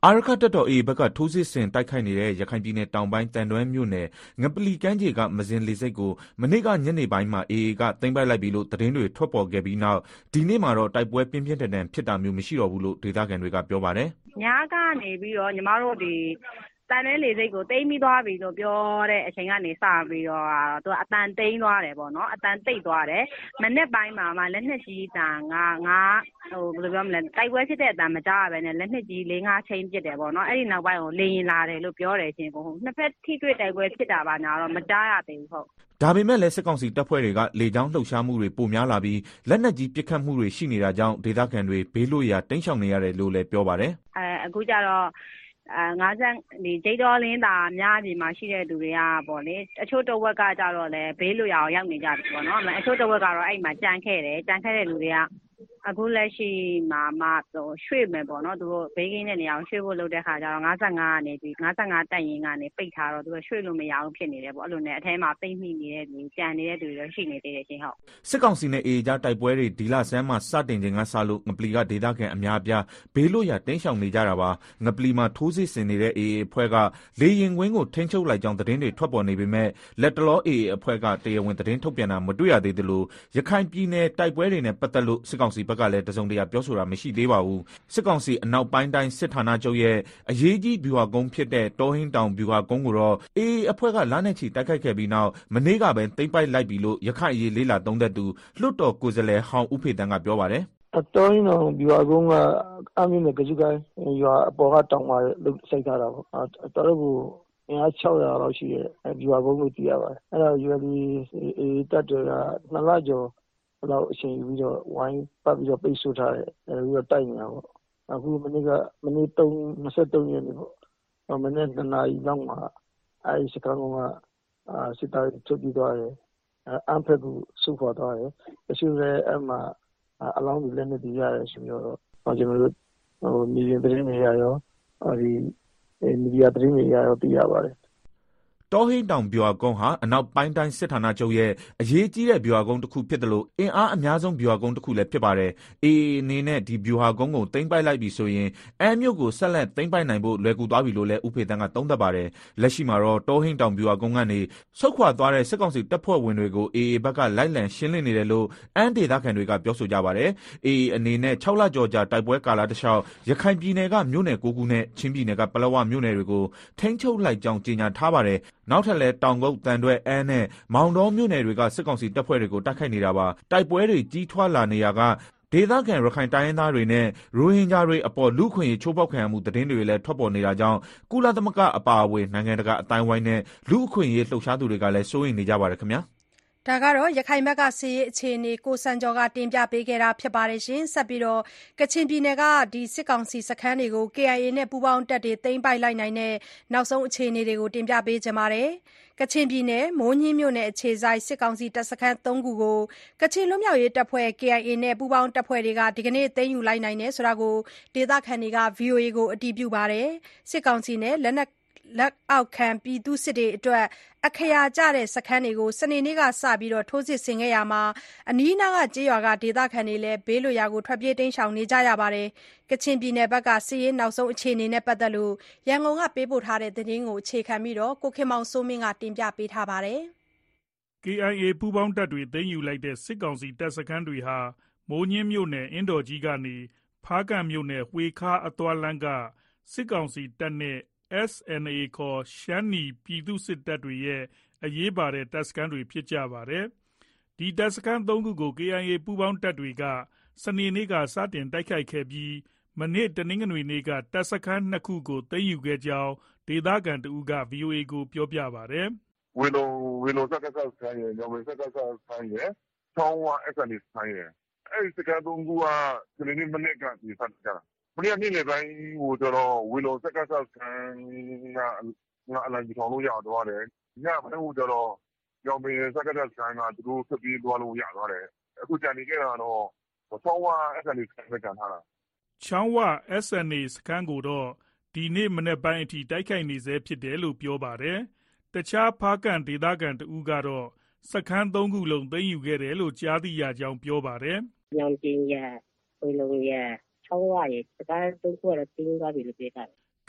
အာရခတပ်တော် အေအေ ဘက်ကထိုးစစ်ဆင်တိုက်ခိုက်နေတဲ့ရခိုင်ပြည်နယ်တောင်ပိုင်းတန်တွဲမြို့နယ်ငပလီကမ်းခြေကမစင်လေဆိပ်ကိုမနေ့ကညနေပိုင်းမှာ အေအေ ကသိမ်းပိုက်လိုက်ပြီလို့သတင်းတွေထွက်ပေါ်ခဲ့ပြီးနောက်ဒီနေ့မှာတော့တိုက်ပွဲပြင်းပြင်းထန်ထန်ဖြစ်တာမျိုးမရှိတော့ဘူးလို့ဒေသခံတွေကပြောပါတယ်။ညကနေပြီးတော့ညီမတို့ဒီတန်တဲ့လေစိတ်ကိုတိမ့်ပြီးသွားပြီလို့ပြောတဲ့အချိန်ကနေစပြီးတော့သူကအတန်တိမ့်သွားတယ်ပေါ့နော်အတန်တိတ်သွားတယ်မနေ့ပိုင်းမှာမှလက်နှစ်ကြီးတန်ငါငါဟိုဘယ်လိုပြောမလဲတိုက်ပွဲဖြစ်တဲ့အတန်မကြားရဘဲနဲ့လက်နှစ်ကြီး၄၅ချိန်ပြစ်တယ်ပေါ့နော်အဲ့ဒီနောက်ပိုင်းကိုလေရင်လာတယ်လို့ပြောတယ်ရှင်ကိုနှစ်ဖက်ထိတွေ့တိုက်ပွဲဖြစ်တာပါညာတော့မကြားရသေးဘူးဟုတ်ဒါပေမဲ့လည်းစစ်ကောင်စီတပ်ဖွဲ့တွေကလေကြောင်းလှုပ်ရှားမှုတွေပိုများလာပြီးလက်နက်ကြီးပစ်ခတ်မှုတွေရှိနေတာကြောင့်ဒေသခံတွေဘေးလွတ်ရာတိမ်းရှောင်နေရတယ်လို့လည်းပြောပါတယ်အဲအခုကျတော့အဲငါးဆက်ဒီဂျိတ်တော်လင်းတာများအပြင်မှာရှိတဲ့သူတွေကပေါ့လေအချို့တဝက်ကကြတော့လည်းဘေးလွတ်ရာကိုရောက်နေကြတယ်ပေါ့နော်အချို့တဝက်ကတော့အဲ့မှာကြမ်းခဲ့တယ်ကြမ်းခဲ့တဲ့လူတွေကအခုလက်ရှိမှာမှရွှေ့မယ်ပေါ့နော်သူတို့ဘေးကင်းတဲ့နေရာကိုရွှေ့ဖို့လုပ်တဲ့ခါကျတော့ငါးဆယ့်ငါကနေပြီးငါးဆယ့်ငါတက်ရင်ကနေပိတ်ထားတော့သူတို့ရွှေ့လို့မရအောင်ဖြစ်နေတယ်ပေါ့အဲ့လိုနဲ့အထဲမှာပိတ်မိနေတဲ့လူကြံနေတဲ့သူတွေရှိနေသေးတယ်ချင်းဟုတ်စစ်ကောင်စီနဲ့အေအေကြားတိုက်ပွဲတွေဒီလဆန်းမှာစတင်ချိန်ကစလို့ငပလီကဒေသခံအများအပြားဘေးလွတ်ရာတင်းရှောင်နေကြတာပါငပလီမှာထိုးစစ်ဆင်နေတဲ့အေအေအဖွဲ့ကလေရင်ကွင်းကိုထိန်းချုပ်လိုက်ကြောင်းသတင်းတွေထွက်ပေါ်နေပေမဲ့လက်တလောအေအေအဖွဲ့ကတရားဝင်သတင်းထုတ်ပြန်တာမတွေ့ရသေးသလိုရခိုင်ပြည်နယ်တိုက်ပွဲတွေနဲ့ပတ်သက်လို့စစ်ကောင်စီဘက်ကလည်းတစုံတရာပြောဆိုတာမရှိသေးပါဘူးစစ်ကောင်စီအနောက်ပိုင်းတိုင်းစစ်ဌာနချုပ်ရဲ့အရေးကြီးဗျူဟာကုန်းဖြစ်တဲ့တောဟင်းတောင်ဗျူဟာကုန်းကိုတော့အေအေအဖွဲ့ကလမ်းနဲ့ချီတိုက်ခိုက်ခဲ့ပြီးနောက်မနေ့ကပဲသိမ်းပိုက်လိုက်ပြီလို့ရခိုင်အရေးလေးလာသုံးသက်သူလွတ်တော်ကိုယ်စားလှယ်ဟောင်းဦးဖေတန်းကပြောပါတယ်တောဟင်းတောင်ဗျူဟာကုန်းကအမင်းနဲ့ကြုကိုင်းရွာအပေါ်ကတောင်မှာစိုက်ထားတာပေါ့တော်တော်ကိုအင်အား၆ရာလောက်ရှိရဲ့ဗျူဟာကုန်းကိုတည်ရပါတယ်အဲ့ဒါယူအယ်ဒီအေတပ်တွေကနှစ်လကျော်လောက်အချိန်ယူပြီးတော့ဝိုင်းပတ်ပြီးတော့ပိတ်ဆို့ထားတယ်အဲဒီတော့တိုက်နေတာပေါ့အခုမနေ့ကမနေ့၃ ၂၃ရက်နေ့ပေါ့မနေ့နှစ်နာရီလောက်မှာအဲဒီစကန်ကောင်ကအာစစ်သားထုတ်ပြီးသွားတယ်အမ်ဖက်ကိုစုခေါ်သွားတယ်အရှိလည်းအဲ့မှာအလောင်းတွေလည်းနေပြရတယ်ဆိုတော့ကျွန်တော်တို့ဟိုမီဒီယာသတင်းတွေရရောအဲဒီမီဒီယာသတင်းတွေရရောသိရပါတယ်တောဟင်းတောင်ဗျူဟာကုန်းဟာအနောက်ပိုင်းတိုင်းစစ်ဌာနချုပ်ရဲ့အရေးကြီးတဲ့ဗျူဟာကုန်းတစ်ခုဖြစ်တယ်လို့အင်အားအများဆုံးဗျူဟာကုန်းတစ်ခုလည်းဖြစ်ပါတယ်။အေအေအနေနဲ့ဒီဗျူဟာကုန်းကိုသိမ်းပိုက်လိုက်ပြီဆိုရင်အမ်းမြို့ကိုဆက်လက်သိမ်းပိုက်နိုင်ဖို့လွယ်ကူသွားပြီလို့လည်းဦးဖေတန်းကသုံးသပ်ပါတယ်။လက်ရှိမှာတော့တောဟင်းတောင်ဗျူဟာကုန်းကနေဆုတ်ခွာသွားတဲ့စစ်ကောင်စီတပ်ဖွဲ့ဝင်တွေကိုအေအေဘက်ကလိုက်လံရှင်းလင်းနေတယ်လို့အမ်းဒေသခံတွေကပြောဆိုကြပါတယ်။အေအေအနေနဲ့၆လကျော်ကြာတိုက်ပွဲကာလတစ်လျှောက်ရခိုင်ပြည်နယ်ကမြို့နယ်၉ခုနဲ့ချင်းပြည်နယ်ကပလောဝမြို့နယ်တွေကိုထိန်းချုပ်လိုက်ကြောင်းကြေညာထားပါတယ်။နောက်ထပ်လည်းတောင်ကုတ်တန်တွဲအန်းနဲ့မောင်တော်မြို့နယ်တွေကစစ်ကောင်စီတပ်ဖွဲ့တွေကိုတိုက်ခိုက်နေတာပါတိုက်ပွဲတွေကြီးထွားလာနေရကဒေသခံရခိုင်တိုင်းရင်းသားတွေနဲ့ရိုဟင်ဂျာတွေအပေါ်လူခွင့်ရေးချိုးဖောက်ခံမှုသတင်းတွေလည်းထွက်ပေါ်နေတာကြောင့်ကုလသမဂ္ဂအပါအဝင်နိုင်ငံတကာအတိုင်းဝိုင်းနဲ့လူအခွင့်ရေးလှုပ်ရှားသူတွေကလည်းစိုးရိမ်နေကြပါတယ်ခင်ဗျာဒါကတော့ရခိုင်ဘက်ကစစ်ရေးအခြေအနေကိုစံကျော်ကတင်ပြပေးခဲ့တာဖြစ်ပါတယ်ရှင်ဆက်ပြီးတော့ကချင်ပြည်နယ်ကဒီစစ်ကောင်စီစခန်းတွေကို ကေအိုင်အေ နဲ့ပူးပေါင်းတပ်တွေသိမ်းပိုက်လိုက်နိုင်တဲ့နောက်ဆုံးအခြေအနေတွေကိုတင်ပြပေးကြပါမယ်ကချင်ပြည်နယ်မိုးညင်းမြို့နယ်အခြေစိုက်စစ်ကောင်စီတပ်စခန်း၃ခုကိုကချင်လွတ်မြောက်ရေးတပ်ဖွဲ့ ကေအိုင်အေ နဲ့ပူးပေါင်းတပ်ဖွဲ့တွေကဒီကနေ့သိမ်းယူလိုက်နိုင်တယ်ဆိုတာကိုဒေသခံတွေက ဗွီအိုအေကိုအတည်ပြုပါတယ်စစ်ကောင်စီနဲ့လက်နက်လက်အောက်ခံပြည်သူစစ်တွေအတွက်အခရာကျတဲ့စခန်းတွေကိုစနေနေ့ကစပြီးထိုးစစ်ဆင်ခဲ့ရမှာအနီးနားကကျေးရွာကဒေသခံတွေလည်းဘေးလွတ်ရာကိုထွက်ပြေးတိမ်းရှောင်နေကြရပါတယ်ကချင်ပြည်နယ်ဘက်ကစစ်ရေးနောက်ဆုံးအခြေအနေနဲ့ပတ်သက်လို့ရန်ကုန်ကပေးပို့ထားတဲ့သတင်းကိုအခြေခံပြီးကိုခင်မောင်စိုးမင်းကတင်ပြပေးထားပါတယ်။ ကေအိုင်အေ ပူးပေါင်းတပ်တွေသိမ်းယူလိုက်တဲ့စစ်ကောင်စီတပ်စခန်းတွေဟာမိုးညင်းမြို့နယ်အင်းတော်ကြီးကနေဖားကန့်မြို့နယ်ဝှေခါအသွားလမ်းကစစ်ကောင်စီတပ်နဲ့အက်စ်အန်အေ ခေါ်ရှမ်းနီပြည်သူ့စစ်တပ်တွေရဲ့အရေးပါတဲ့တပ်စခန်းတွေဖြစ်ကြပါတယ်။ဒီတပ်စခန်း၃ခုကို ကေအိုင်အေ ပူးပေါင်းတပ်တွေကစနေနေ့ကစတင်တိုက်ခိုက်ခဲ့ပြီးမနေ့တနင်္ဂနွေနေ့ကတပ်စခန်း၂ခုကိုသိမ်းယူခဲ့ကြောင်းဒေသခံတဦးက ဗွီအိုအေကိုပြောပြပါတယ်။ဝေလုံဝေလုံစကစစခန်းရယ်၊ညောင်ပင်စကစစခန်းရယ်၊ချောင်းဝ အက်စ်အန်အေ စခန်းရယ်အဲဒီစခန်း၃ခုကစနေနေ့မနက်ကစတင်ကြတာ။မနေ့ကနေ့လယ်ပိုင်းကိုကျတော့ဝေလုံစကစစခန်းကအလံဖြူထောင်လို့ရသွားတယ်။ညပိုင်းကိုကျတော့ညောင်ပင်စကစစခန်းကသူတို့ထွက်ပြေးသွားလို့ရသွားတယ်။အခုကျန်နေခဲ့တာတော့ချောင်းဝ အက်စ်အန်အေ စခန်းပဲကျန်ထားတာ။ချောင်းဝ အက်စ်အန်အေ စခန်းကိုတော့ဒီနေ့မနက်ပိုင်းအထိတိုက်ခိုက်နေဆဲဖြစ်တယ်လို့ပြောပါတယ်။တခြားဖားကန့်ဒေသခံတဦးကတော့စခန်း၃ခုလုံးသိမ်းယူခဲ့တယ်လို့ကြားသိရကြောင်းပြောပါတယ်။ညောင်ပင်ရယ်၊ဝေလုံရယ်၊ချောင်းဝရယ်စခန်း၃ခုကတော့သိမ်းသွားပြီလို့ပြောကြတယ်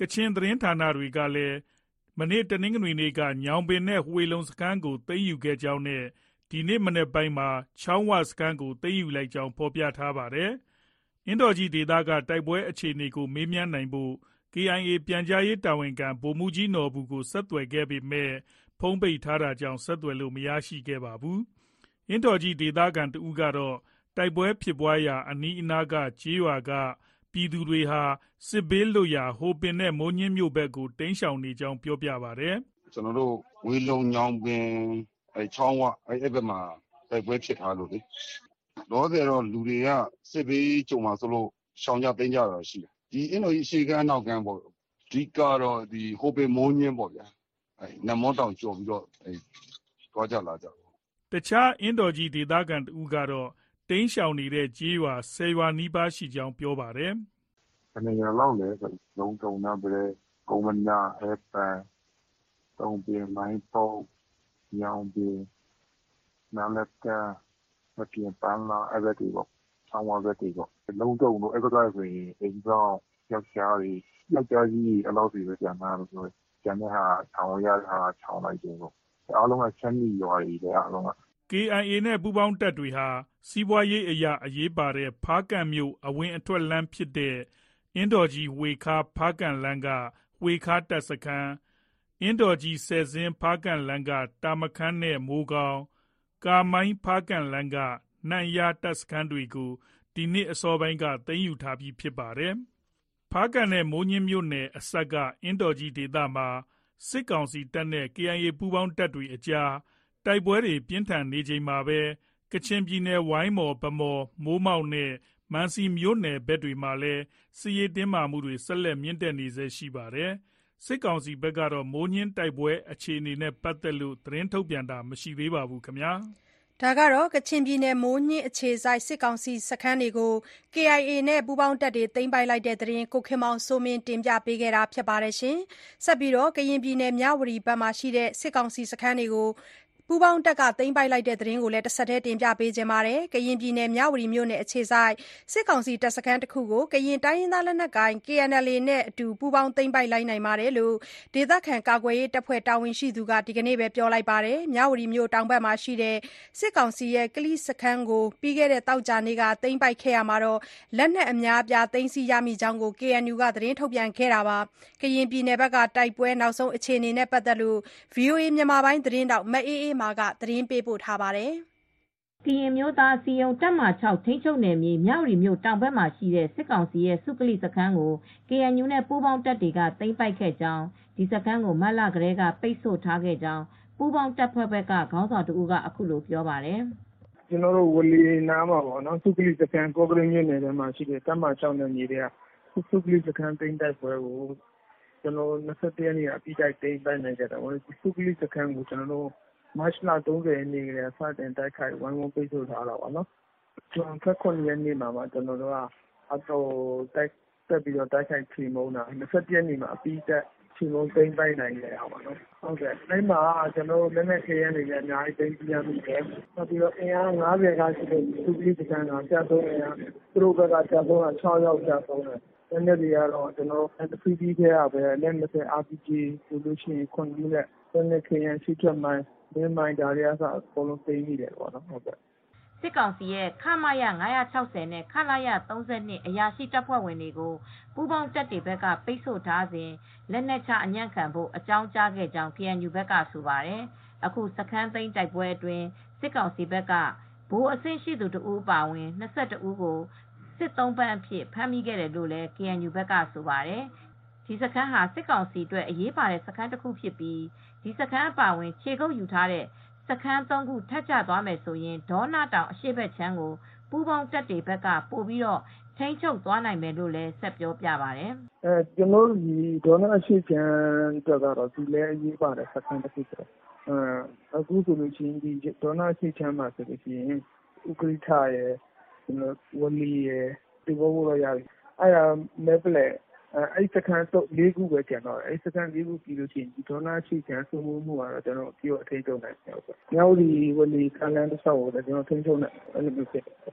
ချင်သတင်းဌာနတွေကလည်းမနေ့တနင်္ဂနွေနေ့ကညောင်ပင်နဲ့ဝေလုံစခန်းကိုသိမ်းယူခဲ့ကြောင်းနဲ့ဒီနေ့မနေ့ပိုင်းမှာချောင်းဝစခန်းကိုသိမ်းယူလိုက်ကြောင်းဖော်ပြထားပါတယ်။အင်းတော်ကြီးဒေသကတိုက်ပွဲအခြေအနေကိုမေးမြန်းနိုင်ဖို့ ကေအိုင်အေ ပြန်ကြားရေးတာဝန်ခံဗိုလ်မှူးကြီးနော်ဘူကိုဆက်သွယ်ခဲ့ပေမဲ့ဖုံးပိတ်ထားတာကြောင့်ဆက်သွယ်လို့မရရှိခဲ့ပါဘူး။အင်းတော်ကြီးဒေသခံတဦးကတော့တိုက်ပွဲဖြစ်ပွားရာအနီးအနားကကျေးရွာကပြည်သူတွေဟာစစ်ဘေးလွတ်ရာဟိုပင်နဲ့မိုးညင်းမြို့ဘက်ကိုတိမ်းရှောင်နေကြောင်းပြောပြပါတယ်။ကျွန်တော်တို့ဝေလုံညောင်ပင်အဲချောင်းဝအဲအဲ့ဘက်မှာတိုက်ပွဲဖြစ်ထားလို့လေ။တော့တယ်တော့လူတွေကစစ်ဘေးကြုံမှာဆိုလို့ရှောင်ကြတိမ်းကြတာရှိတယ်။ဒီအင်းတော်ကြီးရှေ့ကန်းနောက်ကန်းပေါ့။အဓိကတော့ဒီဟိုပင်မိုးညင်းပေါ့ဗျာ။အဲနမောတောင်ကျော်ပြီးတော့အဲသွားကြလာကြတယ်။တခြားအင်းတော်ကြီးဒေသခံတဦးကတော့တိမ်းရှောင်နေတဲ့ကြေးရွာဆယ်ရွာနီးပါးရှိကြောင်းပြောပါတယ်။အနေနဲ့လောက်လဲဆိုလုံးတုံနာပဲကုန်းမနာဟဲပန်တုံးပြမိုင်းပေါ့ညောင်ပြနာလက်ကမပြေပန်းလာအဲ့ဒါတွေပေါ့ဆောင်းဝါဘက်တွေပေါ့လုံးတုံတို့အဲ့ဒါဆိုရင်အိမ်ဆောင်ယောက်ျားကြီးယောက်ျားကြီးအလောက်စီပဲကျန်တာလို့ဆိုကျန်တဲ့ဟာချောင်းရတာချောင်းလိုက်တယ်ပေါ့အားလုံးကချမ်းမီရွာတွေလည်းအားလုံးကကေအိုင်အေ နဲ့ပူးပေါင်းတပ်တွေဟာစီးပွားရေးအရာအရေးပါတဲ့ဖားကန့်မြို့အဝင်အထွက်လမ်းဖြစ်တဲ့အင်းတော်ကြီးဝေခါဖားကန့်လမ်းကဝေခါတပ်စခန်းအင်းတော်ကြီးဆယ်စင်းဖားကန့်လမ်းကတာမခန်းနဲ့မိုးကောင်းကာမိုင်းဖားကန့်လမ်းကနှံရတပ်စခန်းတွေကိုဒီနေ့အစောပိုင်းကသိမ်းယူထားပြီးဖြစ်ပါတယ်။ဖားကန့်နဲ့မိုးညင်းမြို့နယ်အစပ်ကအင်းတော်ကြီးဒေသမှာစစ်ကောင်စီတပ်နဲ့ ကေအိုင်အေ ပူးပေါင်းတပ်တွေအကြားတိုက်ပွဲတွေပြင်းထန်နေချိန်မှာပဲကချင်ပြည်နယ်ဝိုင်းမော်ဗမော်မိုးမောက်နဲ့မန်စီမြို့နယ်ဘက်တွေမှာလည်းစစ်ရေးတင်းမာမှုတွေဆက်လက်မြင့်တက်နေဆဲရှိပါတယ်။စစ်ကောင်စီဘက်ကတော့မိုးညင်းတိုက်ပွဲအခြေအနေနဲ့ပတ်သက်လို့သတင်းထုတ်ပြန်တာမရှိသေးပါဘူးခင်ဗျာ။ဒါကတော့ကချင်ပြည်နယ်မိုးညင်းအခြေစိုက်စစ်ကောင်စီစခန်းတွေကို ကေအိုင်အေ နဲ့ပူးပေါင်းတပ်တွေသိမ်းပိုက်လိုက်တဲ့သတင်းကိုခင်မောင်စိုးမင်းတင်ပြပေးခဲ့တာဖြစ်ပါတယ်။ဆက်ပြီးတော့ကရင်ပြည်နယ်မြဝတီဘက်မှာရှိတဲ့စစ်ကောင်စီစခန်းတွေကိုပူးပေါင်းတပ်ကသိမ်းပိုက်လိုက်တဲ့သတင်းကိုလည်းတစ်ဆက်တည်းတင်ပြပေးခြင်းပါတယ်။ကရင်ပြည်နယ်မြဝတီမြို့နယ်အခြေစိုက်စစ်ကောင်စီတပ်စခန်းတစ်ခုကိုကရင်တိုင်းရင်းသားလက်နက်ကိုင် ကေအန်အယ်အေ နဲ့အတူပူးပေါင်းသိမ်းပိုက်လိုက်နိုင်ပါတယ်လို့ဒေသခံကာကွယ်ရေးတပ်ဖွဲ့တာဝန်ရှိသူကဒီကနေ့ပဲပြောလိုက်ပါတယ်။မြဝတီမြို့တောင်ဘက်မှာရှိတဲ့စစ်ကောင်စီရဲ့ကလိစခန်းကိုပြီးခဲ့တဲ့တောက်ကြနေ့ကသိမ်းပိုက်ခဲ့ရမှာတော့လက်နက်အများအပြားသိမ်းဆည်းရမိကြောင်းကို ကေအန်ယူ ကသတင်းထုတ်ပြန်ခဲ့တာပါ။ကရင်ပြည်နယ်ဘက်ကတိုက်ပွဲနောက်ဆုံးအခြေအနေနဲ့ပတ်သက်လို့ ဗွီအိုအေမြန်မာပိုင်းသတင်းတောက်မအေးအေးမာကသတင်းပေးပို့ထားပါတယ်။ကရင်မျိုးသားစီယုံတပ်မခြောက်ထိန်းချုပ်နယ်မြေမြဝတီမြို့တောင်ဘက်မှာရှိတဲ့စစ်ကောင်စီရဲ့စုကလိစခန်းကို ကေအန်ယူ နဲ့ပူးပေါင်းတပ်တွေကသိမ်းပိုက်ခဲ့ကြောင်းဒီစခန်းကိုမတ်လကတည်းကပိတ်ဆို့ထားခဲ့ကြောင်းပူးပေါင်းတပ်ဖွဲ့ဘက်ကခေါင်းဆောင်တဦးကအခုလိုပြောပါတယ်။ကျွန်တော်တို့ဝလီနားမှာပေါ့နော်စုကလိစခန်းကော့ကရိတ်မြို့နယ်ထဲမှာရှိတဲ့တပ်မခြောက်နယ်မြေတွေကစုကလိစခန်းသိမ်းတိုက်ပွဲကိုကျွန်တော်၂၁ရက်နေ့ကအပြီးတိုက်သိမ်းပိုက်နိုင်ကြတာပေါ့။စုကလိစခန်းကိုကျွန်တော်တို့မတ်လ၃၀ရက်နေ့ကစတင်တိုက်ခိုက်ဝိုင်းဝန်းပိတ်ဆို့ထားတာပေါ့နော်။ကျွန်တော်၂၇ရက်နေ့မှာမှကျွန်တော်တို့ကအတော့တိုက်တက်ပြီးတော့တိုက်ခိုက်ချေမှုန်းတာ၂၁ရက်နေ့မှာအပြီးတက်ချေမှုန်းသိမ်းပိုက်နိုင်ကြအောင်ပါနော်။ဟုတ်ကဲ့အဲ့မှာကျွန်တော်လက်နက်ခဲယမ်းတွေလည်းအများကြီးသိမ်းပြရမိတယ်။နောက်ပြီးတော့အင်အား၅၀ခန့်ရှိတဲ့စုကလိစခန်းကကြာဆုံးနေရသူတို့ဘက်ကကြာဆုံးတာ၆ယောက်ကြာဆုံးတယ်။လက်နက်တွေကတော့ကျွန်တော်တပီးပြီးခဲ့ရပဲလက်နက်တွေ အာရ်ပီဂျီ ဆိုလို့ရှိရင်ခွန်ကြီးနဲ့လက်နက်ခဲယမ်းရှိချက်မိုင်းမင်းမိုင်းဒါတွေအစအကုန်လုံးသိမ်းမိတယ်ပေါ့နော်ဟုတ်ကဲ့စစ်ကောင်စီရဲ့ခမရ၅၆၀နဲ့ခလာရ၃၂အရာရှိတပ်ဖွဲ့ဝင်တွေကိုပူးပေါင်းတပ်တွေဘက်ကပိတ်ဆို့ထားစဉ်လက်နက်ချအညံ့ခံဖို့အကြောင်းကြားခဲ့ကြောင်း ကေအန်ယူ ဘက်ကဆိုပါတယ်အခုစခန်းသိမ်းတိုက်ပွဲအတွင်းစစ်ကောင်စီဘက်ကဗိုလ်အဆင့်ရှိသူတဦးအပါအဝင်၂၁ဦးကိုစစ်သုံးပန်းအဖြစ်ဖမ်းမိခဲ့တယ်လို့လည်း ကေအန်ယူ ဘက်ကဆိုပါတယ်ဒီစခန်းဟာစစ်ကောင်စီအတွက်အရေးပါတဲ့စခန်းတစ်ခုဖြစ်ပြီးဒီစခန်းအပါအဝင်ခြေကုပ်ယူထားတဲ့စခန်းသုံးခုထပ်ကျသွားမယ်ဆိုရင်ဒေါနတောင်အရှေ့ဘက်ခြမ်းကိုပူးပေါင်းတပ်တွေဘက်ကပို့ပြီးတော့ထိန်းချုပ်သွားနိုင်မယ်လို့လည်းဆက်ပြောပြပါတယ်။အဲကျွန်တော်တို့ဒီဒေါနအရှေ့ခြမ်းတက်ကတော့ဒီလည်းအရေးပါတဲ့စခန်းတစ်ခုပဲ။အဲအခုဆိုလို့ရှိရင်ဒီဒေါနအရှေ့ခြမ်းမှာဆိုလို့ရှိရင်ဥကရိထရဲ့ကျွန်တော်ဝလီရဲ့ဒီဘောဘောရပြီ။အဲဒါမဲပလက်အဲ့စခန်းတော့လေးခုပဲကျန်တော့အဲ့စခန်းလေးခုပြီးလို့ရှိရင်ဒီဒေါနာရှိချန်စုမှုမှုကတော့ကျွန်တော်ပြောအထိန်းချုပ်နိုင်တယ်ပေါ့။မြောက်ဒီဝလီခလန်းတစ်ဆောက်ကိုလည်းကျွန်တော်ထိန်းချုပ်နိုင်အဲ့လိုမျိုးဖြစ်တယ်။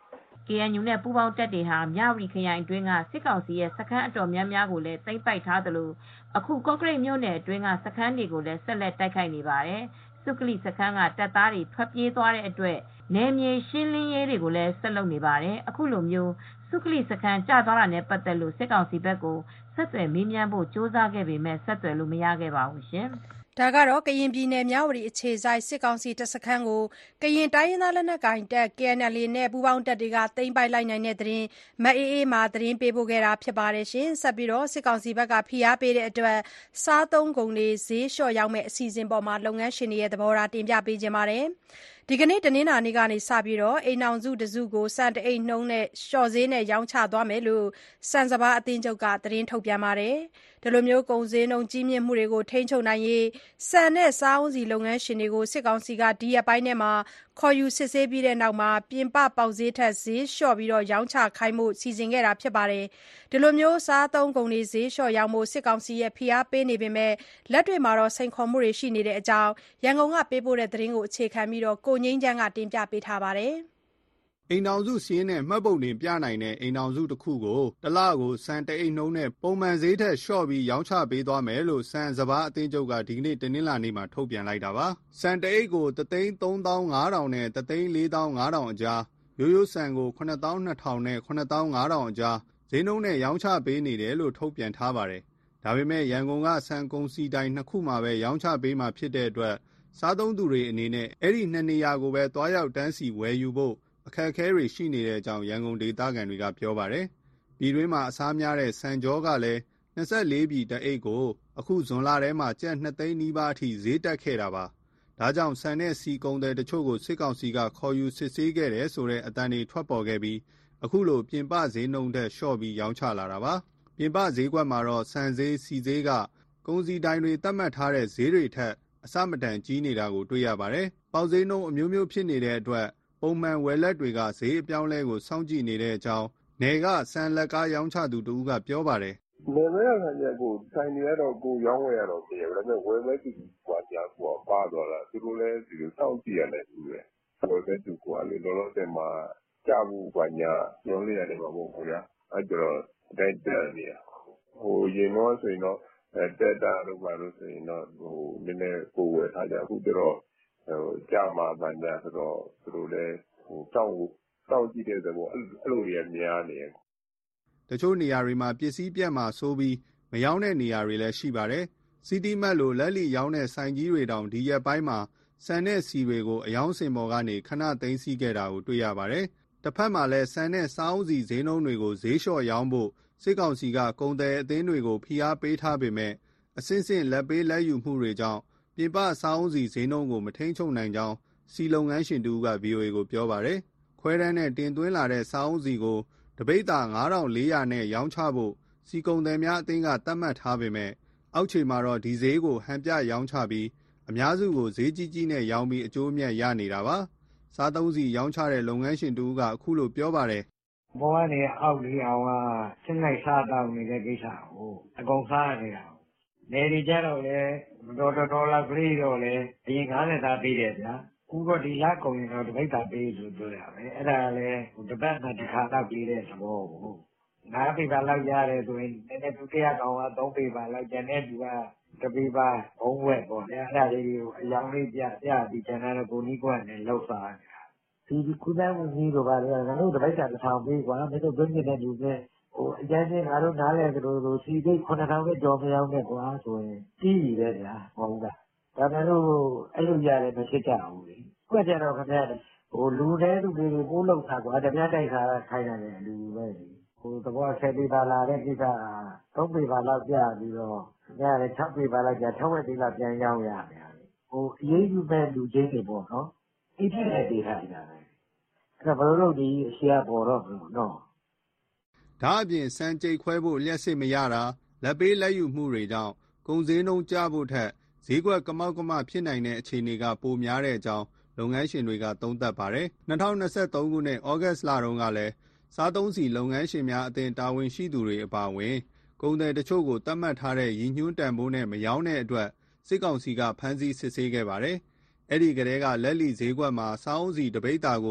ကေအန်ယူ နဲ့ ပူးပေါင်းတပ်တွေဟာမြဝတီခရိုင်အတွင်းကစစ်ကောင်စီရဲ့စခန်းအတော်များများကိုလည်းသိမ်းပိုက်ထားသလိုအခုကော့ကရိတ်မြို့နယ်အတွင်းကစခန်းတွေကိုလည်းဆက်လက်တိုက်ခိုက်နေပါတယ်။စုကလိစခန်းကတပ်သားတွေထွက်ပြေးသွားတဲ့အတွက်နယ်မြေရှင်းလင်းရေးတွေကိုလည်းဆက်လုပ်နေပါတယ်။အခုလိုမျိုးစုကလိစခန်းကျသွားတာနဲ့ပတ်သက်လို့စစ်ကောင်စီဘက်ကိုဆက်သွယ်မေးမြန်းဖို့ကြိုးစားခဲ့ပေမဲ့ဆက်သွယ်လို့မရခဲ့ပါဘူးရှင်။ဒါကတော့ကရင်ပြည်နယ်မြဝတီအခြေစိုက်စစ်ကောင်စီတပ်စခန်းကိုကရင်တိုင်းရင်းသားလက်နက်ကိုင်တပ် ကေအန်အယ်လ်အေ နဲ့ပူးပေါင်းတပ်တွေကသိမ်းပိုက်လိုက်နိုင်တဲ့သတင်းမအေးအေးမာသတင်းပေးပို့ခဲ့တာပါ။ဆက်ပြီးစစ်ကောင်စီဘက်ကဖိအားပေးတဲ့အတွက်စားသုံးကုန်တွေဈေးလျှော့ရောင်းမယ့်အစီအစဉ်အပေါ်လုပ်ငန်းရှင်တွေရဲ့သဘောထားတင်ပြပေးထားပါတယ်။ ဒီကနေ့တနင်္လာနေ့ကစပြီးအိမ်ထောင်စုတစုကိုဆန်တအိတ်နှုန်းနဲ့လျှော့ဈေးနဲ့ရောင်းချသွားမယ်လို့ဆန်စပါးအသင်းချုပ်ကသတင်းထုတ်ပြန်ပါတယ်။ ဒီလိုကုန်ဈေးနှုန်းကြီးမြင့်မှုတွေကိုထိန်းချုပ်နိုင်ရေးဆန်နဲ့စားအုန်းဆီလုပ်ငန်းရှင်တွေကိုစစ်ကောင်စီကဒီရက်ပိုင်းထဲခေါ်ယူစစ်ဆေးပြီးတဲ့နောက်ပြင်ပပေါက်ဈေးထက်ဈေးလျှော့ရောင်းချခိုင်းဖို့စီစဉ်ခဲ့တာပါ။ ဒီလိုစားသုံးကုန်တွေဈေးလျှော့ရောင်းဖို့စစ်ကောင်စီဖိအားပေးနေပေမဲ့လက်တွေ့မှာစိန်ခေါ်မှုတွေရှိနေတဲ့အကြောင်းရန်ကုန်ကပေးပို့တဲ့သတင်းကိုအခြေခံပြီးကိုငြိမ်းချမ်းကတင်ပြပေးထားပါတယ်။အိမ်ထောင်စုစာရင်းနဲ့မှတ်ပုံတင်ပြနိုင်တဲ့အိမ်ထောင်စုတစ်ခုကိုတလကိုဆန်တအိတ်နှုန်းနဲ့ပုံမှန်ဈေးထက်လျှော့ပြီးရောင်းချပေးသွားမယ်လို့ဆန်စပါးအသင်းချုပ်ကဒီကနေ့တနင်္လာနေ့မှာထုတ်ပြန်လိုက်တာပါ။ဆန်တအိတ်ကိုတသိန်းသုံးသောင်းငါးထောင်နဲ့တသိန်းလေးသောင်းငါးထောင်အကြားရိုးရိုးဆန်ကိုခုနှစ်သောင်းနှစ်ထောင်နဲ့ခုနှစ်သောင်းငါးထောင်အကြားဈေးနှုန်းနဲ့ရောင်းချပေးနေတယ်လို့ထုတ်ပြန်ထားပါတယ်။ဒါပေမဲ့ရန်ကုန်ကဆန်ကုန်စည်တိုင်နှစ်ခုမှာပဲရောင်းချပေးမှာဖြစ်တဲ့အတွက်စားသုံးသူတွေအနေနဲ့အဲ့ဒီနှစ်နေရာကိုပဲသွားရောက်တန်းစီဝယ်ယူဖို့အခက်အခဲတွေရှိနေတဲ့အကြောင်းရန်ကုန်ဒေသခံတွေကပြောပါတယ်။ပြည်တွင်းမှာအစားများတဲ့ဆန်ကြောကလည်းနှစ်ဆယ့်လေးပြည်တအိတ်ကိုအခုဇွန်လထဲမှာကျပ်နှစ်သိန်းနီးပါးအထိဈေးတက်ခဲ့တာပါ။ဒါကြောင့်ဆန်နဲ့ဆီကုန်သည်တချို့ကိုစစ်ကောင်စီကခေါ်ယူစစ်ဆေးခဲ့တယ်ဆိုတဲ့အတန်တွေထွက်ပေါ်ခဲ့ပြီးအခုလိုပြင်ပဈေးနှုန်းထက်လျှော့ပြီးရောင်းချလာတာပါ။ပြင်ပဈေးကွက်မှာတော့ဆန်ဈေးဆီဈေးကကုန်စည်တိုင်းတွေသတ်မှတ်ထားတဲ့ဈေးတွေထက်အဆမတန်ကြီးနေတာကိုတွေ့ရပါတယ်။ပေါက်ဈေးနှုန်းအမျိုးမျိုးဖြစ်နေတဲ့အတွက်ပုံမှန်ဝယ်လက်တွေကဈေးအပြောင်းလဲကိုစောင့်ကြည့်နေတဲ့အကြောင်းနယ်ကဆန်လက်ကားရောင်းချသူတဦးကပြောပါတယ်။နယ်မဲရဆန်ချက်ကိုဆိုင်တွေကတော့ကိုရောင်းဝယ်ရတော့ပြေဒါပေမဲ့ဝယ်မဲ့သူကကြာကိုပါသွားတာသူတို့လည်းဒီလိုစောင့်ကြည့်ရတယ်သူလည်းဝယ်မဲ့သူကလည်းလောလောဆယ်မှာကြာဘူးကညာပြောနေရတယ်ပေါ့ကိုရအဲ့တော့တိုက်တယ်နေရဟိုရင်တော့ဆိုရင်တော့တက်တာတော့ဘာလို့ဆိုရင်တော့ဟိုနည်းနည်းကိုဝယ်ထားကြအခုတော့ဟိုကြာမှာဗန်ညာဆိုတော့သူတို့လည်းဟိုစောင့်စောင့်ကြည့်တဲ့သဘောအဲ့လိုတွေများနေတယ်တချို့နေရာတွေမှာပစ္စည်းပြတ်မှာဆိုပြီးမရောင်းတဲ့နေရာတွေလည်းရှိပါတယ်။စီတီမတ်လိုလက်လီရောင်းတဲ့ဆိုင်ကြီးတွေတောင်ဒီရက်ပိုင်းမှာဆန်နဲ့ဆီတွေကိုအယောင်းစင်ပေါ်ကနေခဏသိမ်းဆည်းခဲ့တာကိုတွေ့ရပါတယ်။တစ်ဖက်မှာလည်းဆန်နဲ့စားအုန်းဆီဈေးနှုန်းတွေကိုဈေးလျှော့ရောင်းဖို့စစ်ကောင်စီကကုန်သည်အသင်းတွေကိုဖိအားပေးထားပေမဲ့အစင်းစင်းလက်ပေးလက်ယူမှုတွေကြောင့်ပြင်ပစားအုန်းဆီဈေးနှုန်းကိုမထိန်းချုပ်နိုင်ကြောင်းစီလုပ်ငန်းရှင်တူက ဗွီအိုအေကိုပြောပါတယ်။ခွဲတန်းနဲ့တင်သွင်းလာတဲ့စားအုန်းဆီကိုတပိတ်တာငါးထောင်လေးရာနဲ့ရောင်းချဖို့စီကုန်သည်များအသင်းကသတ်မှတ်ထားပေမဲ့အောက်ခြေမှာတော့ဒီဈေးကိုဟန်ပြရောင်းချပြီးအများစုကိုဈေးကြီးကြီးနဲ့ရောင်းပြီးအကျိုးအမြတ်ရနေတာပါ။စားသုံးဆီရောင်းချတဲ့လုပ်ငန်းရှင်တူကအခုလိုပြောပါတယ်။ဘောကနေအောက်လေးအောင်ကစစ်နိုင်စားတောင်းနေတဲ့ကိစ္စကိုအကုန်စားနေတာ။နေဒီကြတော့လေတော်တော်တော်လာပြေးတော့လေအရင်ကားနဲ့သားပေးတယ်ဗျာ။ခုတော့ဒီလကုန်ရင်တော့တပိတ်တာပေးလို့ပြောရပဲအဲ့ဒါလည်းတပတ်နဲ့တစ်ခါတော့ပေးတဲ့သဘောကိုငါးပေပါလောက်ရတယ်ဆိုရင်နည်းနည်းသူတရားကောင်ကသုံးပေပါလောက်ကျန်တဲ့သူကတပေပါဘုံဝက်ပေါ့ဗျာအဲ့ဒါလေးကိုအယောင်လေးပြပြပြီးကျန်တဲ့ကိုနီးကွက်နဲ့လှုပ်စားနေတာဒီဒီကုသမှုကြီးတို့ပါလေငါတို့တပိတ်တာတစ်ထောင်ပေးကွာမင်းတို့ဘယ်နဲ့တူလဲဟိုအကျဉ်းချင်းငါတို့နားလဲကြလို့လို့စီသိခုနှစ်ထောင်ပဲကြော်မရောက်နဲ့ကွာဆိုရင်ကြီးပြီပဲဗျာဟုတ်လားဒါပေမဲ့လို့အဲ့လိုရတယ်မဖြစ်ကြဘူးလေကွက်ကြတော့ခင်ဗျာဟိုလူတဲ့သူတွေပိုးလောက်တာကွာတပြားတိုက်စားခိုင်းတယ်လူပဲဟိုသဘောဆယ်ပေပါလာတဲ့ကိစ္စသုံးပေပါလောက်ပြပြီးတော့ညရဲ၆ပေပါလောက်ကျထက်ဝက်သေးလောက်ပြန်ရောက်ရမယ်ဟိုအရေးယူမဲ့လူချင်းတွေပေါ့နော်အစ်ဖြစ်တဲ့ဒေတာတွေအဲ့ဒါဘယ်လိုလုပ်ဒီအရှိအပေါ်တော့နော်ဒါအပြင်စံကြိတ်ခွဲဖို့လျှက်စစ်မရတာလက်ပေးလက်ယူမှုတွေကြောင့်ကုန်စည်နှုန်းကျဖို့ထက်ဈေးကွက်ကမောက်ကမဖြစ်နိုင်တဲ့အခြေအနေကပိုများတဲ့အကြောင်းလုပ်ငန်းရှင်တွေကသုံးသပ်ပါတယ်။၂၀၂၃ခုနှစ်ဩဂတ်လတုန်းကလည်းစားသုံးဆီလုပ်ငန်းရှင်များအသင်းတာဝန်ရှိသူတွေအပါအဝင်ကုန်သည်တချို့ကိုသတ်မှတ်ထားတဲ့ရည်ညွှန်းတန်ဖိုးနဲ့မရောင်းတဲ့အတွက်စစ်ကောင်စီကဖမ်းဆီးစစ်ဆေးခဲ့ပါတယ်။အဲ့ဒီကတည်းကလက်လီဈေးကွက်မှာစားအုန်းဆီတပိတ်တာကို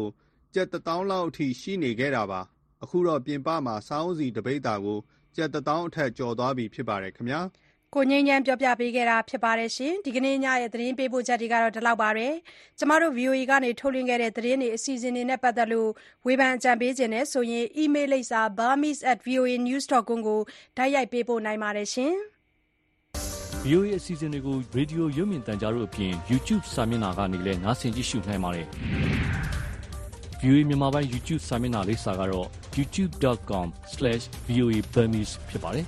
ကျပ်တစ်သောင်းလောက်အထိရှိနေခဲ့တာပါအခုတော့ပြင်ပမှာစောင်းစီတပိတ်တာကိုကျပ်တစ်သောင်းအထက်ကျော်သွားပြီဖြစ်ပါတယ်ခင်ဗျာကိုငိမ့်ချမ်းပြောပြပေးခဲ့တာဖြစ်ပါတယ်ရှင်ဒီကနေ့ညရဲ့သတင်းပေးပို့ချက်တွေကတော့ဒီလောက်ပါပဲကျမတို့ ဗီအိုအေ ကနေထုတ်လွှင့်ခဲ့တဲ့သတင်းတွေအစီအစဉ်တွေနဲ့ပတ်သက်လို့ဝေဖန်အကြံပေးခြင်းနဲ့ဆိုရင် email လိပ်စာ burmese at voa news dot com ကိုတိုက်ရိုက်ပေးပို့နိုင်ပါတယ်ရှင်ဗီအိုအေ အစီအစဉ်တွေကိုရေဒီယိုရုပ်မြင်သံကြားတို့အပြင် YouTube စာမျက်နှာကနေလည်းနားဆင်ကြည့်ရှုနိုင်ပါတယ် ဗီအိုအေ မြန်မာပိုင်း YouTube စာမျက်နှာလိပ်စာကတော့ youtube dot com slash voa burmese ဖြစ်ပါတယ်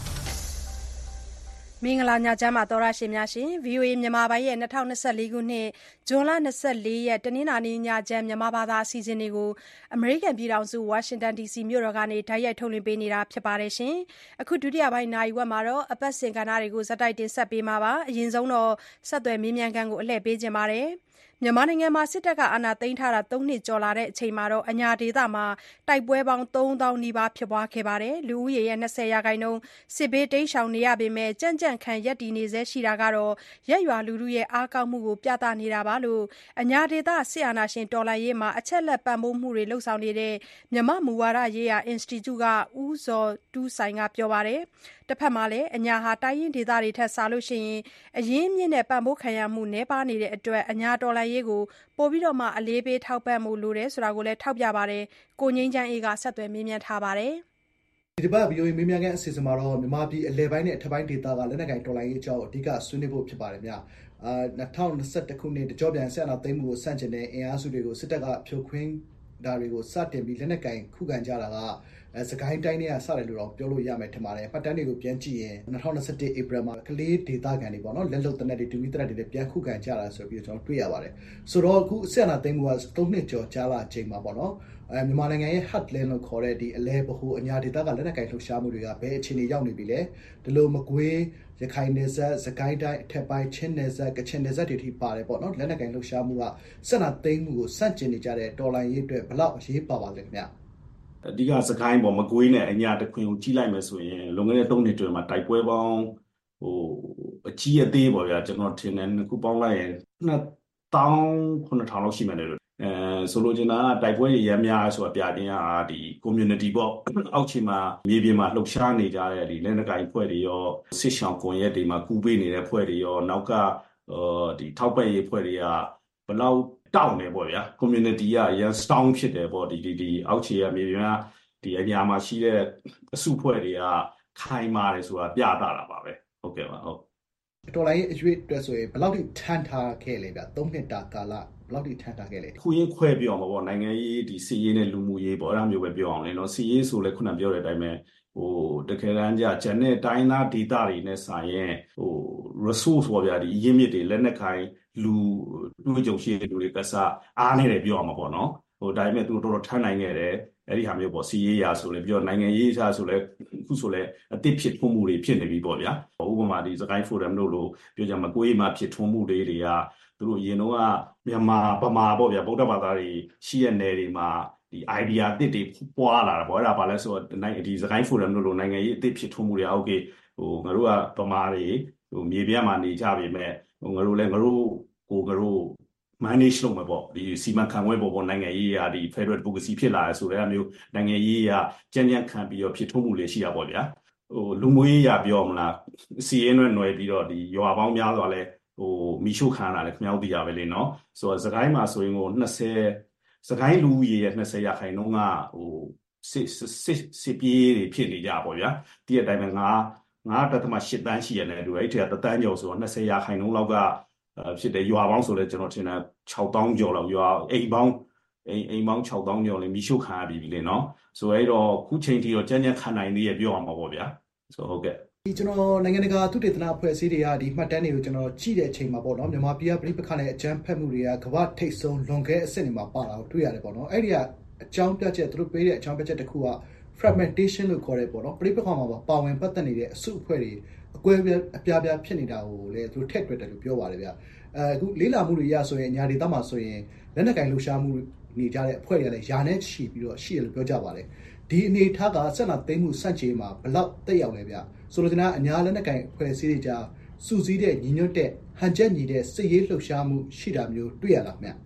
မင်္ဂလာညချမ်းပါသောရရှင်များရှင် ဗီအိုအေ မြန်မာပိုင်းရဲ့၂၀၂၄ခုနှစ်ဇွန်လ၂၄ရက်တနင်္လာနေ့ညချမ်းမြန်မာဘာသာအစီအစဉ်တွေကိုအမေရိကန်ပြည်ထောင်စုဝါရှင်တန် ဒီစီ မြို့တော်ကနေတိုက်ရိုက်ထုတ်လွှင့်ပေးနေတာဖြစ်ပါတယ်ရှင်အခုဒုတိယပိုင်းနာရီဝက်မှာတော့အပတ်စဉ်ကဏ္ဍတွေကိုဇက်တိုက်တင်ဆက်ပေးမှာပါအရင်ဆုံးတော့ဆက်သွယ်မေးမြန်းခန်းကိုအလှည့်ပေးခြင်းပါတယ်မြန်မာနိုင်ငံမှာစစ်တပ်ကအာဏာသိမ်းထားတာ၃နှစ်ကျော်လာတဲ့အချိန်မှာတော့အညာဒေသမှာတိုက်ပွဲပေါင်းသုံးသောင်းနီးပါးဖြစ်ပွားခဲ့ပါတယ်။လူဦးရေရဲ့၂၀ရာခိုင်နှုန်းစစ်ဘေးတိမ်းရှောင်နေရပေမဲ့ကြံ့ကြံ့ခံရပ်တည်နေဆဲရှိတာကတော့ရက်ရွာလူထုရဲ့အားကောင်းမှုကိုပြသနေတာပါလို့အညာဒေသစစ်အာဏာရှင်တော်လှန်ရေးမှာအချက်လက်ပံ့ပိုးမှုတွေလှုပ်ဆောင်နေတဲ့မြန်မာမူဝါဒရေးရာ Institute ကဦးဇော်တူးဆိုင်ကပြောပါတယ်။တစ်ဖက်မှာလည်းအညာဟာတိုင်းရင်းဒေသတွေထက်စားလို့ရှိရင်အရင်းမြစ်နဲ့ပံ့ပိုးခံရမှုနှဲပါနေတဲ့အတွက်အညာတော်လှန်ရေးကိုပိုပြီးတော့မှအလေးပေးထောက်ပံ့မှုလိုတယ်ဆိုတာကိုလည်းထောက်ပြပါတယ်ကိုငိမ့်ချမ်းအေးကဆက်သွယ်မေးမြန်းထားပါတယ်ဒီတစ်ပတ် ဗီအိုအေ မေးမြန်းခန်းအစီအစဉ်မှာတော့မြန်မာပြည်အလဲပိုင်းနဲ့အထက်ပိုင်းဒေသကလက်နက်ကိုင်တော်လှန်ရေးအကြောင်းအဓိကဆွေးနွေးဖို့ဖြစ်ပါတယ်ဗျာအာ၂၀၂၁ခုနှစ်တကြောပြန်ဆက်အာဏာသိမ်းမှုကိုစန့်ကျင်တဲ့အင်အားစုတွေကိုစစ်တပ်ကဖြိုခွင်းဒါတွေကိုစတင်ပြီးလက်နက်ကိုင်ခုခံကြတာကအဲစကိုင်းတိုင်းတွေကစတယ်လို့တော့ပြောလို့ရမယ်ထင်ပါတယ်။ပတ်တန်းတွေကိုပြန်ကြည့်ရင်၂၀၂၁ဧပြီမှာကလေးဒေသခံတွေပေါ့နော်လက်လုံတနက်တွေတူမီတနက်တွေလည်းပြန်ခုခံကြတာဆိုပြီးကျွန်တော်တွေ့ရပါတယ်။ဆိုတော့အခုဆက်နာသိမ်းမှုက၃နှစ်ကျော်ကြာလာချိန်မှာပေါ့နော်အဲမြန်မာနိုင်ငံရဲ့ heartland လို့ခေါ်တဲ့ဒီအလဲဗဟိုအညာဒေသကလက်နက်ကိုင်လှုပ်ရှားမှုတွေကဘယ်အခြေအနေရောက်နေပြီလဲဒီလိုမကွေးရခိုင်နယ်စပ်စကိုင်းတိုင်းအထက်ပိုင်းချင်းနယ်စပ်ကချင်နယ်စပ်တွေထိပါတယ်ပေါ့နော်လက်နက်ကိုင်လှုပ်ရှားမှုကဆက်နာသိမ်းမှုကိုစန့်ကျင်နေကြတဲ့တော်လှန်ရေးအတွက်ဘယ်လောက်အရေးပါပါလဲခင်ဗျအဓိကစကိုင်းပေါ်မကွေးနဲ့အညာတခွင်ကိုကြီးလိုက်မယ်ဆိုရင်လွန်ခဲ့တဲ့၃နှစ်တွင်မှာတိုက်ပွဲပေါင်းဟိုအကြီးအသေးပေါ့ဗျာကျွန်တော်ထင်တယ်ခုပေါင်းလိုက်ရင်၂သောင်းခုနှစ်ထောင်လောက်ရှိမှတယ်လို့အဲဆိုလိုချင်တာကတိုက်ပွဲရရများဆိုတာပြတင်ရတာဒီ community ပေါ့အောက်ခြေမှာမြေပြင်မှာလှုပ်ရှားနေကြတဲ့ဒီလက်နက်ကိုင်ဖွဲ့တွေရောစစ်ဆောင်ကွန်ရက်တွေမှာကူပေးနေတဲ့ဖွဲ့တွေရောနောက်ကဒီထောက်ပံ့ရေးဖွဲ့တွေကဘယ်လောက်တောက်နေပေါ့ဗျာ community ကရန် strong ဖြစ်တယ်ပေါ့ဒီဒီဒီအောက်ခြေကမြေပြင်ကဒီအညာမှာရှိတဲ့အစုဖွဲ့တွေကခိုင်မာတယ်ဆိုတာပြသတာပါပဲဟုတ်ကဲ့ပါဟုတ်တော်လိုင်းအရွေးအတွက်ဆိုရင်ဘယ်လောက်ထိထန်ထားခဲ့လဲဗျ၃နှစ်တာကာလဘယ်လောက်ထိထန်ထားခဲ့လဲခုရင်းခွဲပြောမှာပေါ့နိုင်ငံရေးဒီစီရေးနဲ့လူမှုရေးပေါ့အဲ့ဒါမျိုးပဲပြောအောင်လေနော်စီရေးဆိုလဲခုနပြောတဲ့အတိုင်းပဲဟိုတကယ်တမ်းကျဂျန်နဲ့တိုင်းသားဒေတာတွေနဲ့ဆိုင်ရင်ဟို resource ပေါ့ဗျာဒီရင်းမြစ်တွေလက်နက်ကိုင်လူတွေးကြုံရှိတဲ့လူတွေကစားအားနေတယ်ပြောအောင်မှာပေါ့နော်ဟိုဒါပေမဲ့သူတို့တော်တော်ထမ်းနိုင်ခဲ့တယ်အဲ့ဒီဟာမျိုးပေါ့စီရေးရာဆိုလဲပြောနိုင်ငံရေးရာဆိုလဲခုဆိုလဲအသစ်ဖြစ်ထွန်းမှုတွေဖြစ်နေပြီပေါ့ဗျာဥပမာဒီစကိုင်းဖိုရမ်တို့လိုပြောကြမှာကိုယ်မှာဖြစ်ထွန်းမှုတွေတွေကသူတို့အရင်တော့ကမြန်မာဗမာပေါ့ဗျာဗုဒ္ဓဘာသာတွေရှိတဲ့နယ်တွေမှာဒီ idea အသစ်တွေပွားလာတာပေါ့အဲ့ဒါဘာလဲဆိုတော့နိုင်ဒီစကိုင်းဖိုရမ်တို့လိုနိုင်ငံရေးအသစ်ဖြစ်ထွန်းမှုတွေအောက်ကေဟိုငါတို့ကဗမာတွေဟိုမြေပြန့်မှာနေကြပြီမဲ့ဟိုငါတို့လည်းငါတို့ကိုငါတို့ manage လုပ်မှာပေါ့ဒီစီမံခန့်ခွဲပေါ်ပေါ်နိုင်ငံရေးရာဒီ Federal Democracy ဖြစ်လာဆိုတဲ့အမျိုးနိုင်ငံရေးရာကြံ့ကြံ့ခံပြီးတော့ဖြစ်ထွန်းမှုတွေရှိတာပေါ့ဗျာဟိုလူမျိုးရေးရာပြောမလားစီရင်ရွယ်ຫນွယ်ပြီးတော့ဒီရွာပေါင်းများစွာလဲဟိုမီရှို့ခံတာလဲခမောက်တရားပဲလေနော်ဆိုတော့စကိုင်းမှာဆိုရင်ကို၂၀စကိုင်းလူဦးရေရဲ့၂၀ရာခိုင်နှုန်းကဟိုစစ်စစ်စစ်ပြေးတွေဖြစ်နေကြပေါ့ဗျာဒီအတိုင်းပဲငါငါတသမ၈တန်းရှိရတယ်တူအဲ့ဒီတတန်းကျော်ဆိုတော့၂၀ရာခိုင်နှုန်းလောက်ကဖြစ်တယ်ရွာပေါင်းဆိုလဲကျွန်တော်ထင်တာ၆သောင်းကျော်လောက်ရွာအိမ်ပေါင်းအိမ်အိမ်ပေါင်း၆သောင်းကျော်လဲမီးရှို့ခံရပြီလေနော်ဆိုအဲ့တော့ခုချိန်ထိတော့ကြမ်းကြမ်းခံနိုင်သေးရပြောအောင်ပါပေါ့ဗျာဆိုဟုတ်ကဲ့ဒီကျွန်တော်နိုင်ငံတကာသုတေသနအဖွဲ့အစည်းတွေကဒီမှတ်တမ်းတွေကိုကျွန်တော်ကြည့်တဲ့အချိန်မှာပေါ့နော်မြန်မာပြည်ကပြည်ပခါနဲ့အကြမ်းဖက်မှုတွေကကမ္ဘာထိပ်ဆုံးလွန်ခဲ့အဆင့်တွေမှာပါလာကိုတွေ့ရတယ်ပေါ့နော်အဲ့ဒီကအကြောင်းပြချက်သူတို့ပေးတဲ့အကြောင်းပြချက်တစ်ခုက fragmentation လို့ခေါ်ရဲပေါ့နော်ပြည်ပခါမှာပါဝင်ပတ်သက်နေတဲ့အစုအဖွဲ့တွေအကွဲအပြားအပြားပြားဖြစ်နေတာကိုလည်းသူတို့ထက်တွေ့တယ်လို့ပြောပါတယ်ဗျအဲအခုလေးလာမှုတွေရဆိုရင်ညာဒေသမှာဆိုရင်လက်နက်ကင်လှူရှားမှုနေကြတဲ့အဖွဲ့တွေလည်းယာနဲ့ချီပြီးတော့ရှိတယ်လို့ပြောကြပါတယ်ဒီအနေထားကဆက်လာသိမ်းမှုစန့်ကျင်မှာဘလောက်တက်ရောက်လဲဗျဆိုလိုချင်တာအညာလက်နက်ကင်အဖွဲ့အစည်းတွေကြားစူးစီးတဲ့ညီညွတ်တဲ့ဟန်ချက်ညီတဲ့စစ်ရေးလှုပ်ရှားမှုရှိတာမျိုးတွေ့ရလားဗျ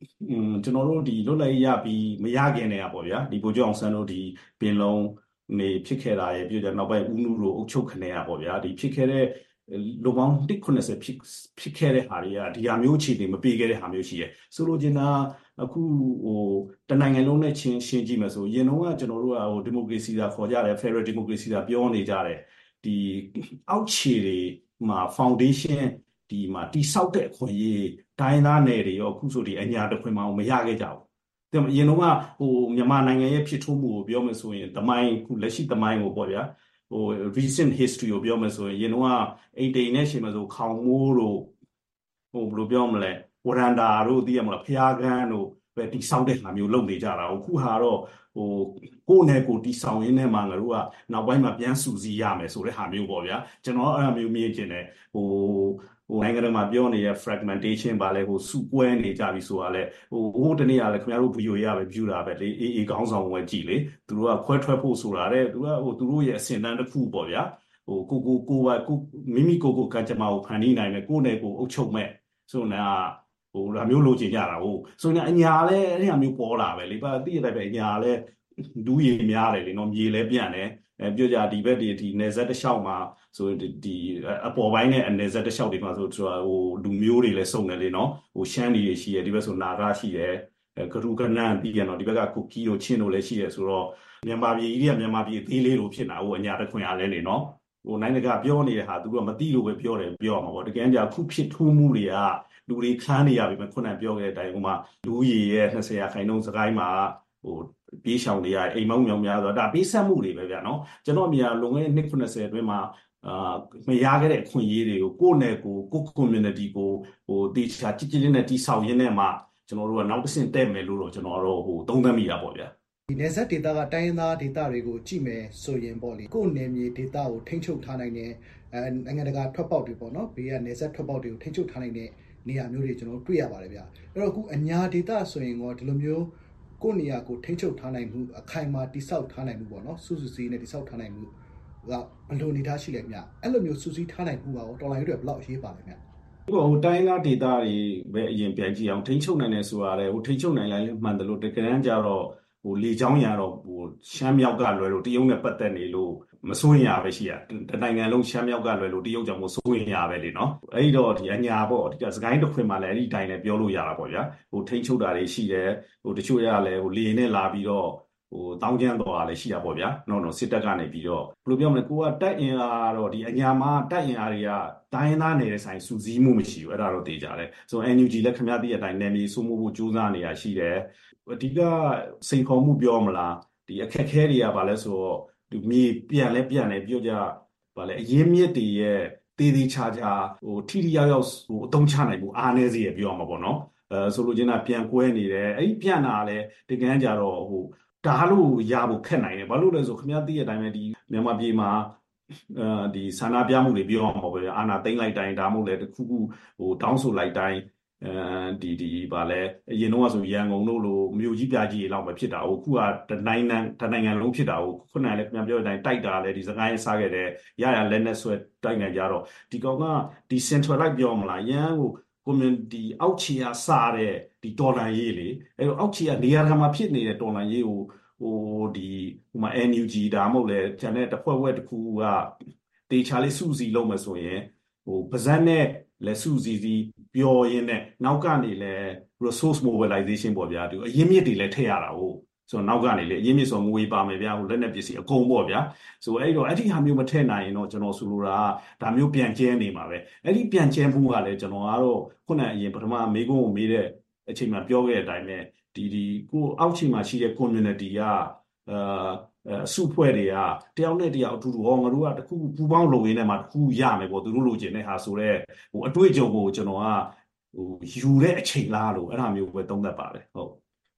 อืมကျွန်တော်တို့ဒီလွတ်လပ်ရေးရပြီးမရခင်တည်းကပေါ့ဗျာဒီဗိုလ်ချုပ်အောင်ဆန်းတို့ဒီပင်လုံးနေဖြစ်ခဲ့တာရဲ့ပြီးတော့နောက်ပိုင်းဦးနုတို့အုပ်ချုပ်ခနေရပေါ့ဗျာဒီဖြစ်ခဲ့တဲ့လူပေါင်းတစ်ခုနှစ်ဆယ်ဖြစ်ဖြစ်ခဲ့တဲ့ဟာတွေကဒီဟာမျိုးအခြေအနေမပြေခဲ့တဲ့ဟာမျိုးရှိရဲဆိုလိုချင်တာအခုဟိုတနိုင်ငံလုံးနဲ့ချင်းရှင်းကြည့်မယ်ဆိုရင်တော့ကကျွန်တော်တို့ကဟိုဒီမိုကရေစီသာခေါ်ကြတယ် Federal Democracy သာပြောနေကြတယ်ဒီအောက်ခြေတွေမှာ foundation ဒီမှာတိဆောက်တဲ့အခွင့်အရေးတိုင်းသားနယ်တွေရောအခုဆိုဒီအညာတစ်ခွင်မအောင်မရခဲ့ကြဘူး။ဒါပေမဲ့အရင်တော့ကဟိုမြန်မာနိုင်ငံရဲ့ဖြစ်ထွန်းမှုကိုပြောမယ်ဆိုရင်တမိုင်းခုလက်ရှိတမိုင်းကိုပေါ့ဗျာဟို recent history ကိုပြောမယ်ဆိုရင်အရင်တော့ကအိမ်တိန်နဲ့ရှင်မယ်ဆိုခေါင်မိုးတို့ဟိုဘယ်လိုပြောမလဲဝရန်ဒါတို့သိရမလားဖျားကန်းတို့ပဲတိဆောက်တဲ့ဟာမျိုးလုပ်နေကြတာအခုဟာတော့ဟိုကိုယ်နဲ့ကိုတိဆောက်ရင်းနဲ့မှငါတို့ကနောက်ပိုင်းမှာပြန်စူစီရမယ်ဆိုတဲ့ဟာမျိုးပေါ့ဗျာကျွန်တော်အဲ့အမျိုးမြင်ကျင်တယ်ဟိုဟိုနိုင်ငံတော်မှာပြောနေတဲ့ fragmentation ပါလဲဟိုစုကွဲနေကြပြီဆိုတာလဲဟိုဟိုတနေ့ကလည်းခင်ဗျားတို့ video ရပဲ view တာပဲလေအေးအေးခေါင်းဆောင်ဝယ်ကြည့်လေသူတို့ကခွဲထွက်ဖို့ဆိုတာတဲ့သူကဟိုသူတို့ရဲ့အစင်တန်းတစ်ခုပေါ့ဗျာဟိုကိုကိုကိုပါကိုမိမိကိုကိုကံကြမ္မာကိုဖန်တီးနိုင်မယ်ကိုယ်နဲ့ကိုအုပ်ချုပ်မဲ့ဆိုတော့ဟိုဒါမျိုးလိုချင်ကြတာဟိုဆိုရင်အညာလဲအဲ့ဒါမျိုးပေါ်လာပဲလေပါတိရတဲ့ပဲအညာလဲဒူးရီများတယ်လေနော်မြေလဲပြန့်တယ်အဲပြောကြဒီဘက်ဒီဒီနေဆက်တစ်လျှောက်မှာဆိုဒီအပေါ်ပိုင်းနဲ့အနေဆက်တစ်လျှောက်တွေမှာဆိုဟိုလူမျိုးတွေလဲစုံတယ်လေနော်ဟိုရှမ်းတွေရှိတယ်ဒီဘက်ဆိုနာဂရှိတယ်ဂရုကနန်ပြီးရနော်ဒီဘက်ကကုကီတို့ချင်းတို့လည်းရှိတယ်ဆိုတော့မြန်မာပြည်ကြီးကမြန်မာပြည်အသေးလေးလို့ဖြစ်နေတာဟိုအညာတစ်ခွင်အားလဲလေနော်ဟိုနိုင်ငံကပြောနေတဲ့ဟာသူကမသိလို့ပဲပြောတယ်ပြောရမှာပေါ့တကယ်ကြခုဖြစ်ထူးမှုတွေကလူတွေခန်းနေရပြီမခုနကပြောခဲ့တဲ့အတိုင်းဟိုမှာလူကြီးရဲ့နှစ်ဆယ်ရာခိုင်နှုန်းစကိုင်းမှာဟိုပြေးရှောင်နေရအိမ်မောင်းမြောင်များဆိုတော့ဒါပေးဆက်မှုတွေပဲဗျာနော်ကျွန်တော်အမြင်လုံခဲ့တဲ့နှစ်90အတွင်းမှာအာမရခဲ့တဲ့အခွင့်အရေးတွေကိုကိုယ့်နယ်ကိုကိုယ့် community ကိုဟိုတေချာကြည်ကြည်လေးနဲ့တိဆောက်ရင်းနဲ့မှကျွန်တော်တို့ကနောက်တစ်ဆင့်တက်မယ်လို့တော့ကျွန်တော်တို့ဟိုသုံးသပ်မိတာပေါ့ဗျာဒီနယ်စပ်ဒေသကတိုင်းရင်းသားဒေသတွေကိုကြည့်မယ်ဆိုရင်ပေါ့လေကိုယ့်နယ်မြေဒေသကိုထိန်းချုပ်ထားနိုင်တဲ့အဲနိုင်ငံတကာထွက်ပေါက်တွေပေါ့နော်ဘေးကနယ်စပ်ထွက်ပေါက်တွေကိုထိန်းချုပ်ထားနိုင်တဲ့နေရာမျိုးတွေကျွန်တော်တွေ့ရပါတယ်ဗျာအဲ့တော့အခုအညာဒေသဆိုရင်တော့ဒီလိုမျိုးကိုယ့်နေရာကိုထိန်းချုပ်ထားနိုင်မှုအခိုင်အမာတိဆောက်ထားနိုင်မှုပေါ့နော်စုစုစည်းနဲ့တိဆောက်ထားနိုင်မှုကဘယ်လိုအနေထားရှိလဲဗျာအဲ့လိုမျိုးစုစည်းထားနိုင်မှုကတော်လိုင်းတွေဘယ်လောက်အရေးပါလဲဗျာဟိုတိုင်းသားဒေသတွေပဲအရင်ပြန်ကြည့်အောင်ထိန်းချုပ်နိုင်တယ်ဆိုရတယ်ဟိုထိန်းချုပ်နိုင်လိုက်မှန်တယ်လို့တကယ်တမ်းကျတော့ဟိုလေချောင်းရတော့ဟိုရှမ်းမြောက်ကလွယ်လို့တရုတ်နဲ့ပတ်သက်နေလို့မစိုးရင်ရပဲရှိရတနိုင်ငံလုံးရှမ်းမြောက်ကလွယ်လို့တရုတ်ကြောင့်မစိုးရင်ရပဲလေနော်အဲ့ဒီတော့ဒီအညာပေါ့ဒီကစကိုင်းတစ်ခွင်မှာလည်းအဲ့ဒီတိုင်းလည်းပြောလို့ရတာပေါ့ဗျာဟိုထိန်းချုပ်တာတွေရှိတယ်ဟိုတချို့ရလည်းဟိုလေနဲ့လာပြီးတော့ဟိုတောင်းကျမ်းတော်တာလည်းရှိတာပေါ့ဗျာနော်နော်စစ်တပ်ကနေပြီးတော့ဘယ်လိုပြောမလဲကိုကတက်အင်အားတော့ဒီအညာမှာတက်အင်အားတွေကတိုင်းသားနေတဲ့ဆိုင်စူးစီးမှုမရှိဘူးအဲ့ဒါတော့သိကြတယ်ဆို N U G လည်းခင်ဗျားသိတဲ့အတိုင်းနယ်မြေစိုးမိုးဖို့ကြိုးစားနေတာရှိတယ်အဓိကစိန်ခေါ်မှုပြောမလားဒီအခက်ခဲတွေကဘာလဲဆိုတော့ဒီမြေပြန်လဲပြန်လဲပြောကြဘာလဲအရင်းမြစ်တွေရဲ့တေးသေးချာချာဟိုထိထိရောက်ရောက်ဟိုအသုံးချနိုင်မှုအားနည်းစေရပြောရမှာပေါ့နော်အဲဆိုလိုချင်တာပြန်ကွဲနေတယ်အဲ့ဒီပြန်တာလည်းတကယ်ကြတော့ဟိုဒါလို့ရဖို့ခက်နိုင်တယ်ဘာလို့လဲဆိုခင်ဗျားသိတဲ့အတိုင်းပဲဒီမြန်မာပြည်မှာအဲဒီဆန္ဒပြမှုတွေပြောအောင်ပေါ့ဗျာအာဏာသိမ်းလိုက်တိုင်းဒါမှမဟုတ်လေတခုခုဟိုတောင်းဆိုလိုက်တိုင်းအဲဒီဒီဗာလဲအရင်တော့ဆိုရန်ကုန်တို့လိုမြို့ကြီးပြကြီးလောက်ပဲဖြစ်တာဟိုခုကတနိုင်ငံတနိုင်ငံလုံးဖြစ်တာဟိုခုနကလည်းပြန်ပြောတဲ့အတိုင်းတိုက်တာလဲဒီစကိုင်းစားခဲ့တဲ့ရရလက်နဲ့ဆွဲတိုက်နေကြတော့ဒီကောင်ကဒီ centralize ပြောမလားရန်ဟို community အောက်ခြေကစားတဲ့ဒီတော်လန်ရေးလေအဲတော့အောက်ခြေကနေရာမှာဖြစ်နေတဲ့တော်လန်ရေးကိုဟိုဒီဟိုမှာ N U G ဒါမှမဟုတ်လေကျန်တဲ့တစ်ဖွဲ့ဝက်တစ်ခုကတေချာလေးစုစည်းလုံးမယ်ဆိုရင်ဟိုပါဇက်နဲ့လက်စုစည်းစည်းပြောရင်းနဲ့နောက်ကနေလဲ resource mobilization ပေါ့ဗျာဒီအရင်းမြစ်တွေလည်းထည့်ရတာဟုတ်ဆိုတော့နောက်ကနေလေအရင်းမြစ်ဆိုငွေပါမယ်ဗျာဟိုလက်နဲ့ပစ္စည်းအကုန်ပေါ့ဗျာဆိုအဲ့တော့အဲ့ဒီဟာမျိုးမထည့်နိုင်ရင်တော့ကျွန်တော်ဆိုလိုတာဒါမျိုးပြန်ကျဲနေမှာပဲအဲ့ဒီပြန်ကျဲမှုကလည်းကျွန်တော်ကတော့ခုနအရင်ပထမမေးခွန်းကိုမေးတဲ့အချိန်မှာပြောခဲ့တဲ့အတိုင်းပဲဒီဒီကိုအောက်ခြေမှာရှိတဲ့ community ကအာအစုဖွဲ့တွေကတယောက်နဲ့တယောက်အတူတူဟောငါတို့ကတခုပူပေါင်းလုံရင်းနဲ့မှတခုရမယ်ပေါ့သူတို့လိုချင်တဲ့ဟာဆိုတော့ဟိုအတွေ့အကြုံကိုကျွန်တော်ကဟိုယူတဲ့အချိန်လားလို့အဲ့ဒါမျိုးပဲသုံးသပ်ပါတယ်ဟုတ်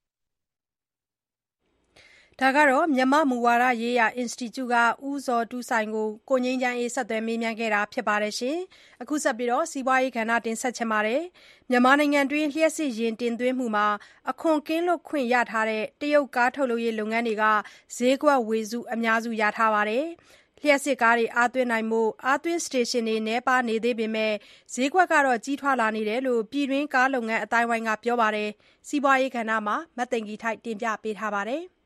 ဒါကတော့မြန်မာမူဝါဒရေးရာ Institute ကဦးဇော်တူးဆိုင်ကိုကိုငိမ့်ချမ်းအေးဆက်သွယ်မေးမြန်းခဲ့တာဖြစ်ပါတယ်ရှင်။အခုဆက်ပြီးတော့စီးပွားရေးကဏ္ဍတင်ဆက်ချင်ပါတယ်။မြန်မာနိုင်ငံတွင်းလျှက်စစ်ရင်တင်သွင်းမှုမှာအခွန်ကင်းလွတ်ခွင့်ရထားတဲ့တရုတ်ကားထုတ်လုပ်ရေးလုပ်ငန်းတွေကဈေးကွက်ဝေစုအများစုရထားပါတယ်။လျှပ်စစ်ကားတွေအားသွင်းနိုင်ဖို့အားသွင်းစတေရှင်တွေနည်းပါးနေသေးပေမယ့်ဈေးကွက်ကတော့ကြီးထွားလာနေတယ်လို့ပြည်တွင်းကားလုပ်ငန်းအသိုင်းအဝိုင်းကပြောပါတယ်။စီးပွားရေးကဏ္ဍမှာမသိင်္ဂီထိုက်တင်ပြပေးထားပါတယ်။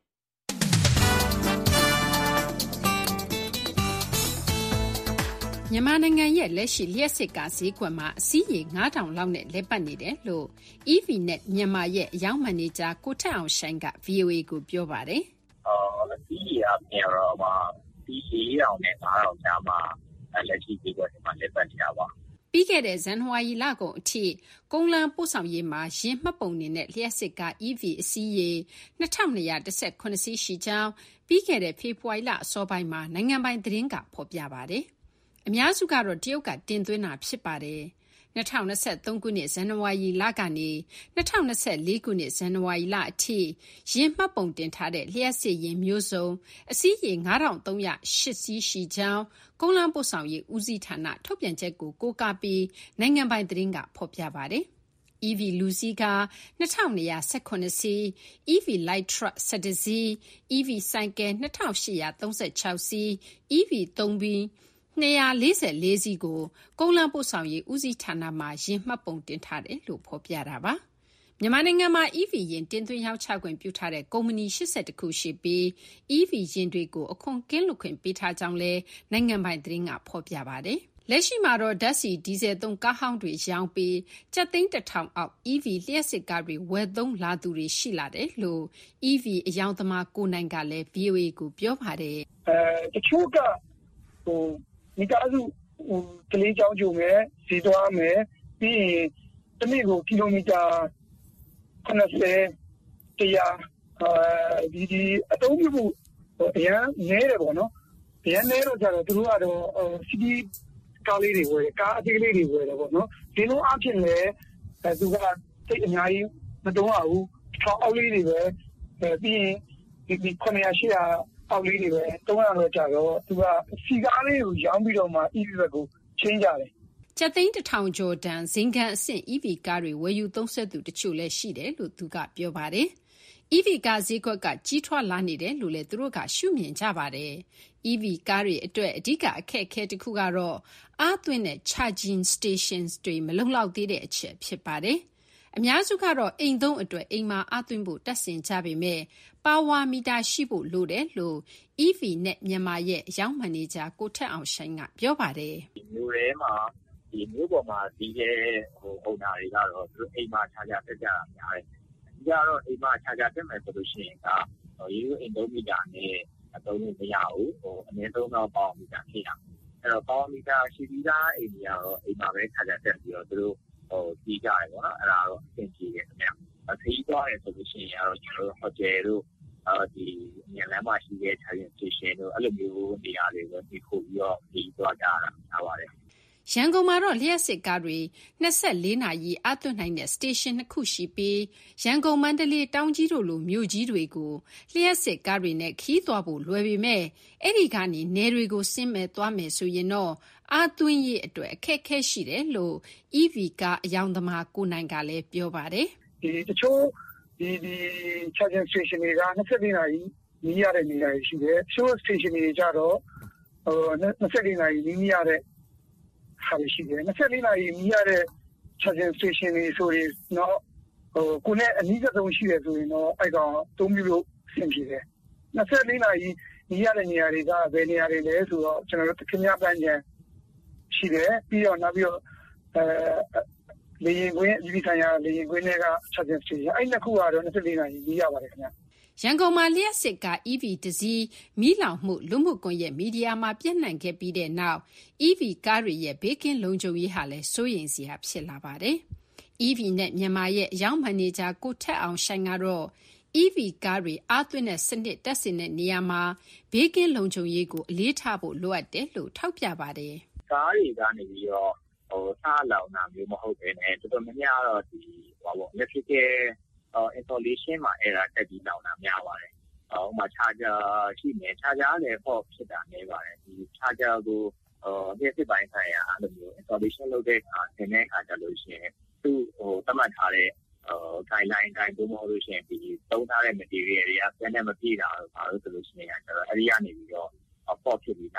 မြန်မာနိုင်ငံရဲ့လက်ရှိလျှပ်စစ်ကားဈေးကွက်မှာအစီးရေငါးထောင်လောက်နဲ့လည်ပတ်နေတယ်လို့ E V Net မြန်မာရဲ့အရောင်းမန်နေဂျာကိုထက်အောင်ရှိုင်းက V O A ကိုပြောပါတယ်။အော်အစီးရေအပြင်တော့မှာဒီလေးထောင်နဲ့ငါးထောင်ကြားမှာလက်ရှိဈေးကွက်မှာလည်ပတ်နေတာပါ။ပြီးခဲ့တဲ့ဇန်နဝါရီလကုန်အထိကုန်လမ်းပို့ဆောင်ရေးမှာရင်းမှတ်ပုံနေနဲ့လျှပ်စစ်ကား E V အစီးရေနှစ်ထောင်နှစ်ရာတစ်ဆယ့်ခုနှစ်စီးရှိကြောင်းပြီးခဲ့တဲ့ဖေဖော်ဝါရီလအစောပိုင်းမှာနိုင်ငံပိုင်သတင်းကဖော်ပြပါတယ်။အများစုကတော့တရုတ်ကတင်သွင်းတာဖြစ်ပါတယ်။၂၀၂၃ခုနှစ်ဇန်နဝါရီလကနေ၂၀၂၄ခုနှစ်ဇန်နဝါရီလအထိရင်းမှတ်ပုံတင်ထားတဲ့လျှပ်စစ်ယာဉ်မျိုးစုံအစီးရေငါးထောင်သုံးရာရှစ်စီးရှိကြောင်းကုန်လမ်းပို့ဆောင်ရေးဦးစီးဌာနထုတ်ပြန်ချက်ကိုကိုးကားပြီးနိုင်ငံပိုင်သတင်းကဖော်ပြပါတယ်။ E V လူစီးကားနှစ်ထောင်နှစ်ရာဆယ့်ခုနှစ်စီး E V Light Truck ဆယ့်တစ်စီး E V ဆိုင်ကယ်နှစ်ထောင်ရှစ်ရာသုံးဆယ့်ခြောက်စီး E V သုံးဘီးနှစ်ရာလေးဆယ်လေးစီးကိုကုန်လမ်းပို့ဆောင်ရေးဦးစီးဌာနမှာရင်းမှတ်ပုံတင်ထားတယ်လို့ဖော်ပြတာပါ။မြန်မာနိုင်ငံမှာ E V ယာဉ်တင်သွင်းရောင်းချခွင့်ပြုထားတဲ့ကုမ္ပဏီ၈၁ခုရှိပြီး E V ယာဉ်တွေကိုအခွန်ကင်းလွတ်ခွင့်ပေးထားကြောင်းလည်းနိုင်ငံပိုင်သတင်းကဖော်ပြပါတယ်။လက်ရှိမှာတော့ဓာတ်ဆီဒီဇယ်သုံးကားဟောင်းတွေရောင်းပြီးကျပ်သိန်းတစ်ထောင်အောက် E V လျှပ်စစ်ကားတွေဝယ်သုံးလာသူတွေရှိလာတယ်လို့ E V အယောင်သမားကိုနိုင်ကလည်း V O A ကိုပြောပါတယ်။အဲတချို့ကဟိုမိသားစုဟိုကလေးကြောင်းကြုံမယ်ဈေးသွားမယ်ပြီးရင်တနေ့ကိုကီလိုမီတာခုနှစ်ဆယ် တရားအဲဒီဒီအသုံးပြုဖို့အရင်နဲတယ်ပေါ့နော်အရင်နဲတော့ကြတော့သူတို့ကတော့စီဒီကားလေးတွေဝယ်ကားအသေးလေးတွေဝယ်တယ်ပေါ့နော်ဒီလိုအဖြစ်လဲအဲသူကတိတ်အများကြီးမတုံးရဘူးထောက်အောက်လေးတွေပဲပြီးရင်ဒီဒီခုနှစ်ရာရှစ်ရာအောက်လေးတွေပဲတုံးရတော့ကြတော့သူကစီကားလေးကိုရောင်းပြီးတော့မှ E V ဘက်ကိုချင်းကြတယ်ကျပ်သိန်းတစ်ထောင်ကျော်တန်ဇင်ကန်အဆင့် E V ကားတွေဝယ်ယူသုံးစွဲသူတချို့လည်းရှိတယ်လို့သူကပြောပါတယ်။ E V ကားဈေးကွက်ကကြီးထွားလာနေတယ်လို့လည်းသူတို့ကရှုမြင်ကြပါတယ်။ E V ကားတွေအတွက်အဓိကအခက်အခဲတစ်ခုကတော့အားသွင်းတဲ့ charging stations တွေမလုံလောက်သေးတဲ့အချက်ဖြစ်ပါတယ်။အများစုကတော့အိမ်သုံးအတွက်အိမ်မှာအားသွင်းဖို့တပ်ဆင်ကြပေမဲ့ပါဝါမီတာရှိဖို့လိုတယ်လို့ E V Net မြန်မာရဲ့အရောင်းမန်နေဂျာကိုထက်အောင်ရှိုင်းကပြောပါတယ်။မြို့ထဲမှာဒီမြို့ပေါ်မှာဒီတဲ့ဟိုပုံနာတွေကတော့သူအိမ်မှာခြားခြားတက်ကြတာများတယ်။ဒီကတော့အိမ်မှာခြားခြားတက်မယ်ဆိုလို့ရှိရင်ကရေရိုးအိမ်သုံးမီတာနဲ့အသုံးလို့မရဘူးဟိုအနည်းဆုံးတော့ပေါင်မီတာဖြစ်ရ။အဲ့တော့ပေါင်မီတာရှိပြီးသားအိမ်ကြီးကတော့အိမ်မှာပဲခြားခြားတက်ပြီးတော့သူတို့ဟိုကြီးကြတယ်ပေါ့နော်အဲ့ဒါတော့အဆင်ပြေတယ်ခင်ဗျ။အသေးသွားတယ်ဆိုလို့ရှိရင်ကတော့ကျွန်တော်တို့ဟိုတယ်တို့အာဒီညလမ်းမှာရှိတဲ့ charging station တို့အဲ့လိုမျိုးနေရာတွေကိုဒီခုပြီးတော့ဒီသွားကြတာထားပါတယ်ရန်ကုန်မှာတော့လျှပ်စစ်ကားတွေနှစ်ဆယ့်လေးနာရီအားသွင်းနိုင်တဲ့စတေရှင်နှစ်ခုရှိပြီးရန်ကုန်မန္တလေးတောင်ကြီးတို့လိုမြို့ကြီးတွေကိုလျှပ်စစ်ကားတွေနဲ့ခီးသွားဖို့လွယ်ပေမဲ့အဲ့ဒီကနေနယ်တွေကိုဆင်းမဲ့သွားမယ်ဆိုရင်တော့အားသွင်းရေးအတွက်အခက်အခဲရှိတယ်လို့ E V ကားအယောင်သမားကိုနိုင်ကလည်းပြောပါတယ်ဒီတချို့ဒီဒီ charging station တွေကနှစ်ဆယ့်လေးနာရီနီးရတဲ့နေရာရှိတယ် show station တွေကြတော့ဟိုနှစ်ဆယ့်လေးနာရီနီးရတဲ့ဟာရှိတယ်နှစ်ဆယ့်လေးနာရီနီးရတဲ့ charging station တွေဆိုရင်တော့ဟိုကိုနဲ့အနည်းဆုံးရှိတယ်ဆိုရင်တော့အဲ့ကောင်သုံးမျိုးလို့ဆင်ပြေတယ်နှစ်ဆယ့်လေးနာရီနီးရတဲ့နေရာတွေကဘယ်နေရာတွေလဲဆိုတော့ကျွန်တော်တို့ခင်ဗျားပန်းချင်ရှိတယ်ပြီးတော့နောက်ပြီးတော့အဲလေရင်ကွင်းအပြည်ဆိုင်ရာလေရင်ကွင်းတွေက charging station အဲ့နှစ်ခုကတော့နှစ်ဆယ့်လေးနာရီနီးရပါတယ်ခင်ဗျာရန်ကုန်မှာလျှက်စစ်က E V တစည်းမီးလောင်မှုလူမှုကွန်ရက်မီဒီယာမှာပြန့်နှံ့ခဲ့ပြီးတဲ့နောက် E V ကားတွေရဲ့ဘေးကင်းလုံခြုံရေးဟာလည်းစိုးရိမ်စရာဖြစ်လာပါတယ်။ E V နဲ့မြန်မာရဲ့အယောင်မန်နေဂျာကိုထက်အောင်ရှိုင်းကတော့ E V ကားတွေအားသွင်းတဲ့စနစ်တက်ဆင်တဲ့နေရာမှာဘေးကင်းလုံခြုံရေးကိုအလေးထားဖို့လိုအပ်တယ်လို့ထောက်ပြပါတယ်။ကားတွေကနေပြီးတော့ဟိုစားလောင်တာမျိုးမဟုတ်ဘဲနဲ့တော်တော်များများတော့ဒီဟောပေါ့ electrical installation မှာ error တက်ပြီးလောင်တာများပါတယ်။ဟိုမှာ charger ရှိနေ charger လည်း fault ဖြစ်တာနေပါတယ်။ဒီ charger ကိုဟိုအပြည့်စစ်ပိုင်းဆိုင်ရာအဲ့လိုမျိုး installation လုပ်တဲ့အခါသင်တဲ့အခါကျလို့ရှိရင်သူ့ဟိုသတ်မှတ်ထားတဲ့ဟို guideline အတိုင်းပုံမဟုတ်လို့ရှိရင်ဒီသုံးထားတဲ့ material တွေကပြန်နဲ့မပြည့်တာတော့ဘာလို့ဆိုလို့ရှိရင်ကျတော့အဲ့ဒီကနေပြီးတော့ fault ဖြစ်ပြီး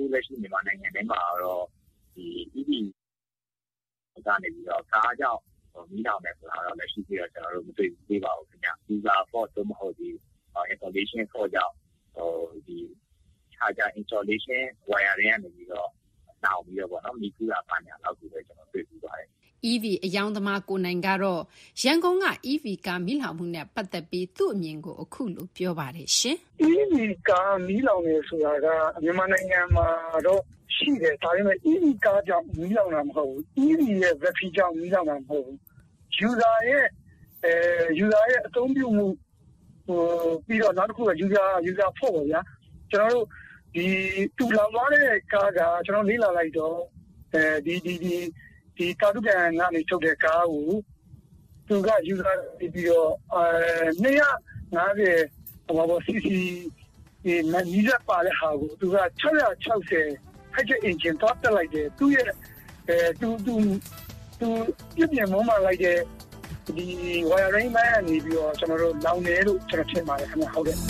လက်ရှိမြန်မာနိုင်ငံထဲမှာတော့ဒီ E V ကနေပြီးတော့ကားကြောင့်မီးလောင်တယ်ဆိုတာတော့လက်ရှိပြီးတော့ကျွန်တော်တို့မတွေ့သေးပါဘူးခင်ဗျ။ user fault တော့မဟုတ်ဒီ installation fault ကြောင့်ဟိုဒီ charger installation wire တွေကနေပြီးတော့တောင်းပြီးတော့ပေါ့နော်မီးကူးတာပါညာလောက်ကိုပဲကျွန်တော်တွေ့ပြီးပါတယ်။ E V အယောင်သမားကိုနိုင်ကတော့ရန်ကုန်က E V ကားမီးလောင်မှုနဲ့ပတ်သက်ပြီးသူ့အမြင်ကိုအခုလိုပြောပါတယ်ရှင်။ E V ကားမီးလောင်နေဆိုတာကမြန်မာနိုင်ငံမှာတော့ရှိတယ်ဒါပေမဲ့ E V ကားကြောင့်မီးလောင်တာမဟုတ်ဘူး E V ရဲ့ battery ကြောင့်မီးလောင်တာမဟုတ်ဘူး user ရဲ့အဲ user ရဲ့အသုံးပြုမှုဟိုပြီးတော့နောက်တစ်ခုက user user fault ပေါ့ဗျာကျွန်တော်တို့ဒီတူလောင်သွားတဲ့ကားကကျွန်တော်လေ့လာလိုက်တော့အဲဒီဒီဒီဒီကားတူကန်ကနေထုတ်တဲ့ကားကိုသူက user ပြီးတော့အဲtwo fiftyဟိုပါပေါ့ cc ဒီနီးစပ်ပါတဲ့ဟာကိုသူကsix sixty ဟိုက်ချက် engine တော့တက်လိုက်တယ်သူရဲ့အဲသူသူသူပြည့်ပြည့်မုံမှလိုက်တဲ့ဒီ wiring မိုင်းကနေပြီးတော့ကျွန်တော်တို့လောင်နေလို့ကျွန်တော်ထင်ပါတယ်ခင်ဗျဟုတ်ကဲ့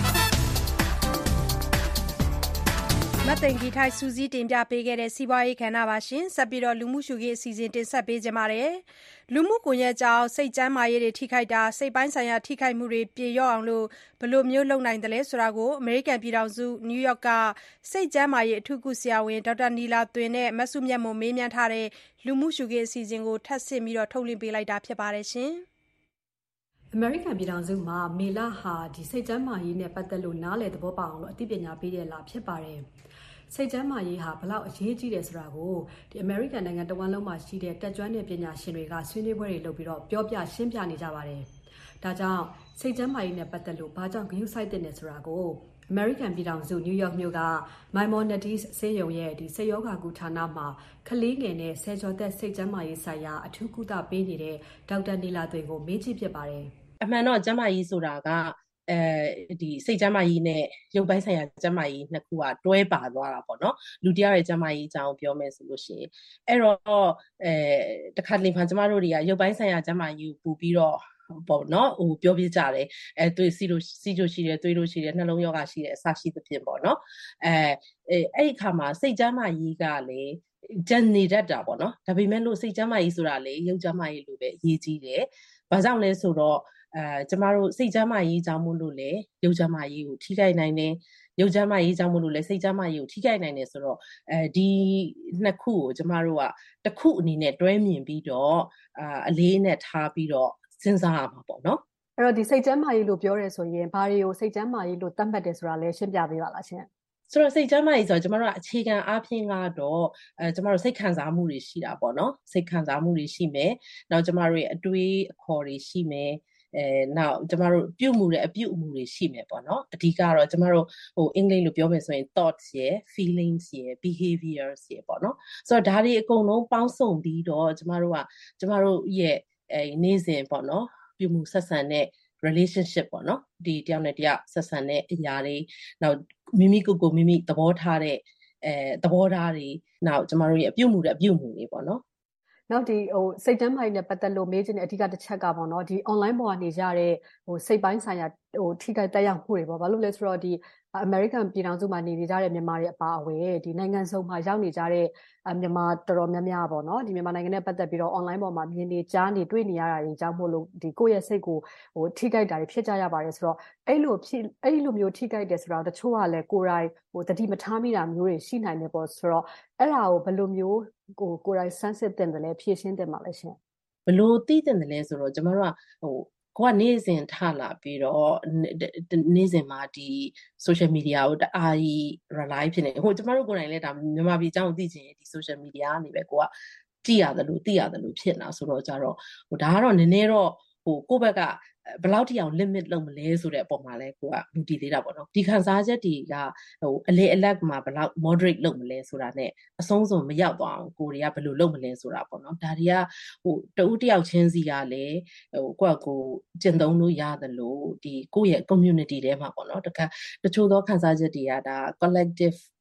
မသိင်္ဂီထိုက်စူးစီးတင်ပြပေးခဲ့တဲ့စီးပွားရေးကဏ္ဍပါရှင်ဆက်ပြီးတော့လူမှုရှုခင်းအစီအစဉ်တင်ဆက်ပေးကြပါမယ်လူမှုကွန်ရက်ကြောင့်စိတ်ကျန်းမာရေးတွေထိခိုက်တာစိတ်ပိုင်းဆိုင်ရာထိခိုက်မှုတွေပြေလျော့အောင်လို့ဘယ်လိုမျိုးလုပ်နိုင်တယ်လဲဆိုတာကိုအမေရိကန်ပြည်ထောင်စုနယူးယောက်ကစိတ်ကျန်းမာရေးအထူးကုဆရာဝန်ဒေါက်တာနီလာသွင်နဲ့မဆုမြတ်မွန်မေးမြန်းထားတဲ့လူမှုရှုခင်းအစီအစဉ်ကိုထပ်ဆင့်ပြီးတော့ထုတ်လွှင့်ပေးလိုက်တာဖြစ်ပါတယ်ရှင်အမေရိကန်ပြည်ထောင်စုမှာမေလဟာဒီစိတ်ကျန်းမာရေးနဲ့ပတ်သက်လို့နားလည်သဘောပေါက်အောင်လို့အသိပညာပေးတဲ့လဖြစ်ပါတယ်စိတ်ကျန်းမာရေးဟာဘလောက်အရေးကြီးတယ်ဆိုတာကိုဒီ American နိုင်ငံတဝန်းလုံးမှာရှိတဲ့တက်ကြွတဲ့ပညာရှင်တွေကဆွေးနွေးပွဲတွေလုပ်ပြီးတော့ပြောပြရှင်းပြနေကြပါတယ်။ဒါကြောင့်စိတ်ကျန်းမာရေးနဲ့ပတ်သက်လို့ဘာကြောင့်ဂရုစိုက်တဲ့နေဆိုတာကို American ပြည်ထောင်စု New York မြို့က Maimonides ဆေးရုံရဲ့ဒီစိတ်ယောဂကုဌာနမှာကလေးငယ်နဲ့ဆယ်ကျော်သက်စိတ်ကျန်းမာရေးဆိုင်ရာအထူးကုသပေးနေတဲ့ဒေါက်တာနီလာသွင်ကိုမေးကြည့်ဖြစ်ပါတယ်။အမှန်တော့ကျန်းမာရေးဆိုတာကအဲဒီစိတ်ကျန်းမာရေးနဲ့ရုပ်ပိုင်းဆိုင်ရာကျန်းမာရေးနှစ်ခုကတွဲပါသွားတာပေါ့နော်လူတယောက်ရဲ့ကျန်းမာရေးအကြောင်းပြောမယ်ဆိုလို့ရှိရင်အဲ့တော့အဲတခါတလေမှကျမတို့တွေကရုပ်ပိုင်းဆိုင်ရာကျန်းမာရေးကိုပူပြီးတော့ပေါ့နော်ဟိုပြောပြကြတယ်အဲသွေးစီလို့စီလို့ရှိတယ်သွေးလို့ရှိတယ်နှလုံးရောဂါရှိတယ်အစရှိသဖြင့်ပေါ့နော်အဲအဲ့ဒီအခါမှာစိတ်ကျန်းမာရေးကလည်းကျန်နေတတ်တာပေါ့နော်ဒါပေမဲ့လို့စိတ်ကျန်းမာရေးဆိုတာလေရုပ်ကျန်းမာရေးလိုပဲအရေးကြီးတယ်ဘာကြောင့်လဲဆိုတော့အဲကျမတို့စိတ်ကျန်းမာရေးကြောင့်မို့လို့လေရုပ်ကျန်းမာရေးကိုထိခိုက်နိုင်တယ်ရုပ်ကျန်းမာရေးကြောင့်မို့လို့လေစိတ်ကျန်းမာရေးကိုထိခိုက်နိုင်တယ်ဆိုတော့အဲဒီနှစ်ခုကိုကျမတို့ကတစ်ခုအနေနဲ့တွဲမြင်ပြီးတော့အာအလေးနဲ့ထားပြီးတော့စဉ်းစားရမှာပေါ့နော်အဲ့တော့ဒီစိတ်ကျန်းမာရေးလို့ပြောရဲဆိုရင်ဘာတွေကိုစိတ်ကျန်းမာရေးလို့သတ်မှတ်တယ်ဆိုတာလည်းရှင်းပြပေးပါလားရှင်ဆိုတော့စိတ်ကျန်းမာရေးဆိုတော့ကျမတို့ကအခြေခံအားဖြင့်ကတော့အဲကျမတို့စိတ်ခံစားမှုတွေရှိတာပေါ့နော်စိတ်ခံစားမှုတွေရှိမယ်နောက်ကျမတို့ရဲ့အတွေးအခေါ်တွေရှိမယ်အဲနောက်ကျမတို့ပြုမှုတဲ့အပြုအမူတွေရှိမယ်ပေါ့နော်အဓိကတော့ကျမတို့ဟိုအင်္ဂလိပ်လိုပြောမယ်ဆိုရင် thoughts ရယ် feelings ရယ် behaviors ရယ်ပေါ့နော်ဆိုတော့ဒါတွေအကုန်လုံးပေါင်းစုံပြီးတော့ကျမတို့ကကျမတို့ရဲ့အဲနေ့စဉ်ပေါ့နော်ပြုမှုဆက်ဆံတဲ့ relationship ပေါ့နော်ဒီတယောက်နဲ့တယောက်ဆက်ဆံတဲ့အရာတွေနောက်မိမိကိုယ်ကိုမိမိသဘောထားတဲ့အဲသဘောထားတွေနောက်ကျမတို့ရဲ့အပြုမှုတဲ့အပြုမှုတွေပေါ့နော်နောက်ဒီဟိုစိတ်ကျန်းမာရေးနဲ့ပတ်သက်လို့မေးချင်တဲ့အဓိကတစ်ချက်ကပေါ့နော်ဒီ online ပေါ်ကနေကြတဲ့ဟိုစိတ်ပိုင်းဆိုင်ရာဟိုထိခိုက်တက်ရောက်မှုတွေပေါ့ဘာလို့လဲဆိုတော့ဒီ American ပြည်ထောင်စုမှာနေနေကြတဲ့မြန်မာတွေအပါအဝင်ဒီနိုင်ငံစုံမှာရောက်နေကြတဲ့မြန်မာတော်တော်များများပေါ့နော်ဒီမြန်မာနိုင်ငံနဲ့ပတ်သက်ပြီးတော့ online ပေါ်မှာမြင်နေကြားနေတွေ့နေရတာတွေကြောင့်မို့လို့ဒီကိုယ့်ရဲ့စိတ်ကိုဟိုထိခိုက်တာတွေဖြစ်ကြရပါတယ်ဆိုတော့အဲ့လိုဖြစ်အဲ့လိုမျိုးထိခိုက်တယ်ဆိုတော့တချို့ကလည်းကိုယ်တိုင်ဟိုတတိမထားမိတာမျိုးတွေရှိနိုင်တယ်ပေါ့ဆိုတော့အဲ့ဒါကိုဘယ်လိုမျိုးကိုကိုယ်တိုင်စမ်းစစ်တင်တယ်လဲဖြည့်ရှင်းတင်ပါလဲရှင်ဘယ်လိုသိတင်တယ်လဲဆိုတော့ကျမတို့ကဟိုကိုကနေ့စဉ်ထလာပြီးတော့နေ့စဉ်မှာဒီ social media ကိုတအားကြီး rely ဖြစ်နေဟိုကျမတို့ကိုယ်တိုင်လည်းဒါမြန်မာပြည်အကြောင်းသိချင်ဒီ social media ကနေပဲကိုကကြည့်ရတယ်လို့သိရတယ်လို့ဖြစ်နေတာဆိုတော့ကြတော့ဟိုဒါကတော့နည်းနည်းတော့ဟိုကိုယ့်ဘက်ကဘယ်လောက်ထိအောင် limit လုပ်မလဲဆိုတဲ့အပေါ်မှာလဲကိုကမူတည်သေးတာပေါ့နော်ဒီခံစားချက်တွေကဟိုအလေအလတ်မှာဘယ်လောက် moderate လုပ်မလဲဆိုတာ ਨੇ အဆုံးစွန်မရောက်သွားအောင်ကိုတွေကဘယ်လိုလုပ်မလဲဆိုတာပေါ့နော်ဒါတွေကဟိုတဦးတယောက်ချင်းစီကလည်းဟိုကိုယ့်ကိုကျင့်သုံးလို့ရတယ်လို့ဒီကိုယ့်ရဲ့ community ထဲမှာပေါ့နော်တခါတချို့သောခံစားချက်တွေကဒါ collective ဟ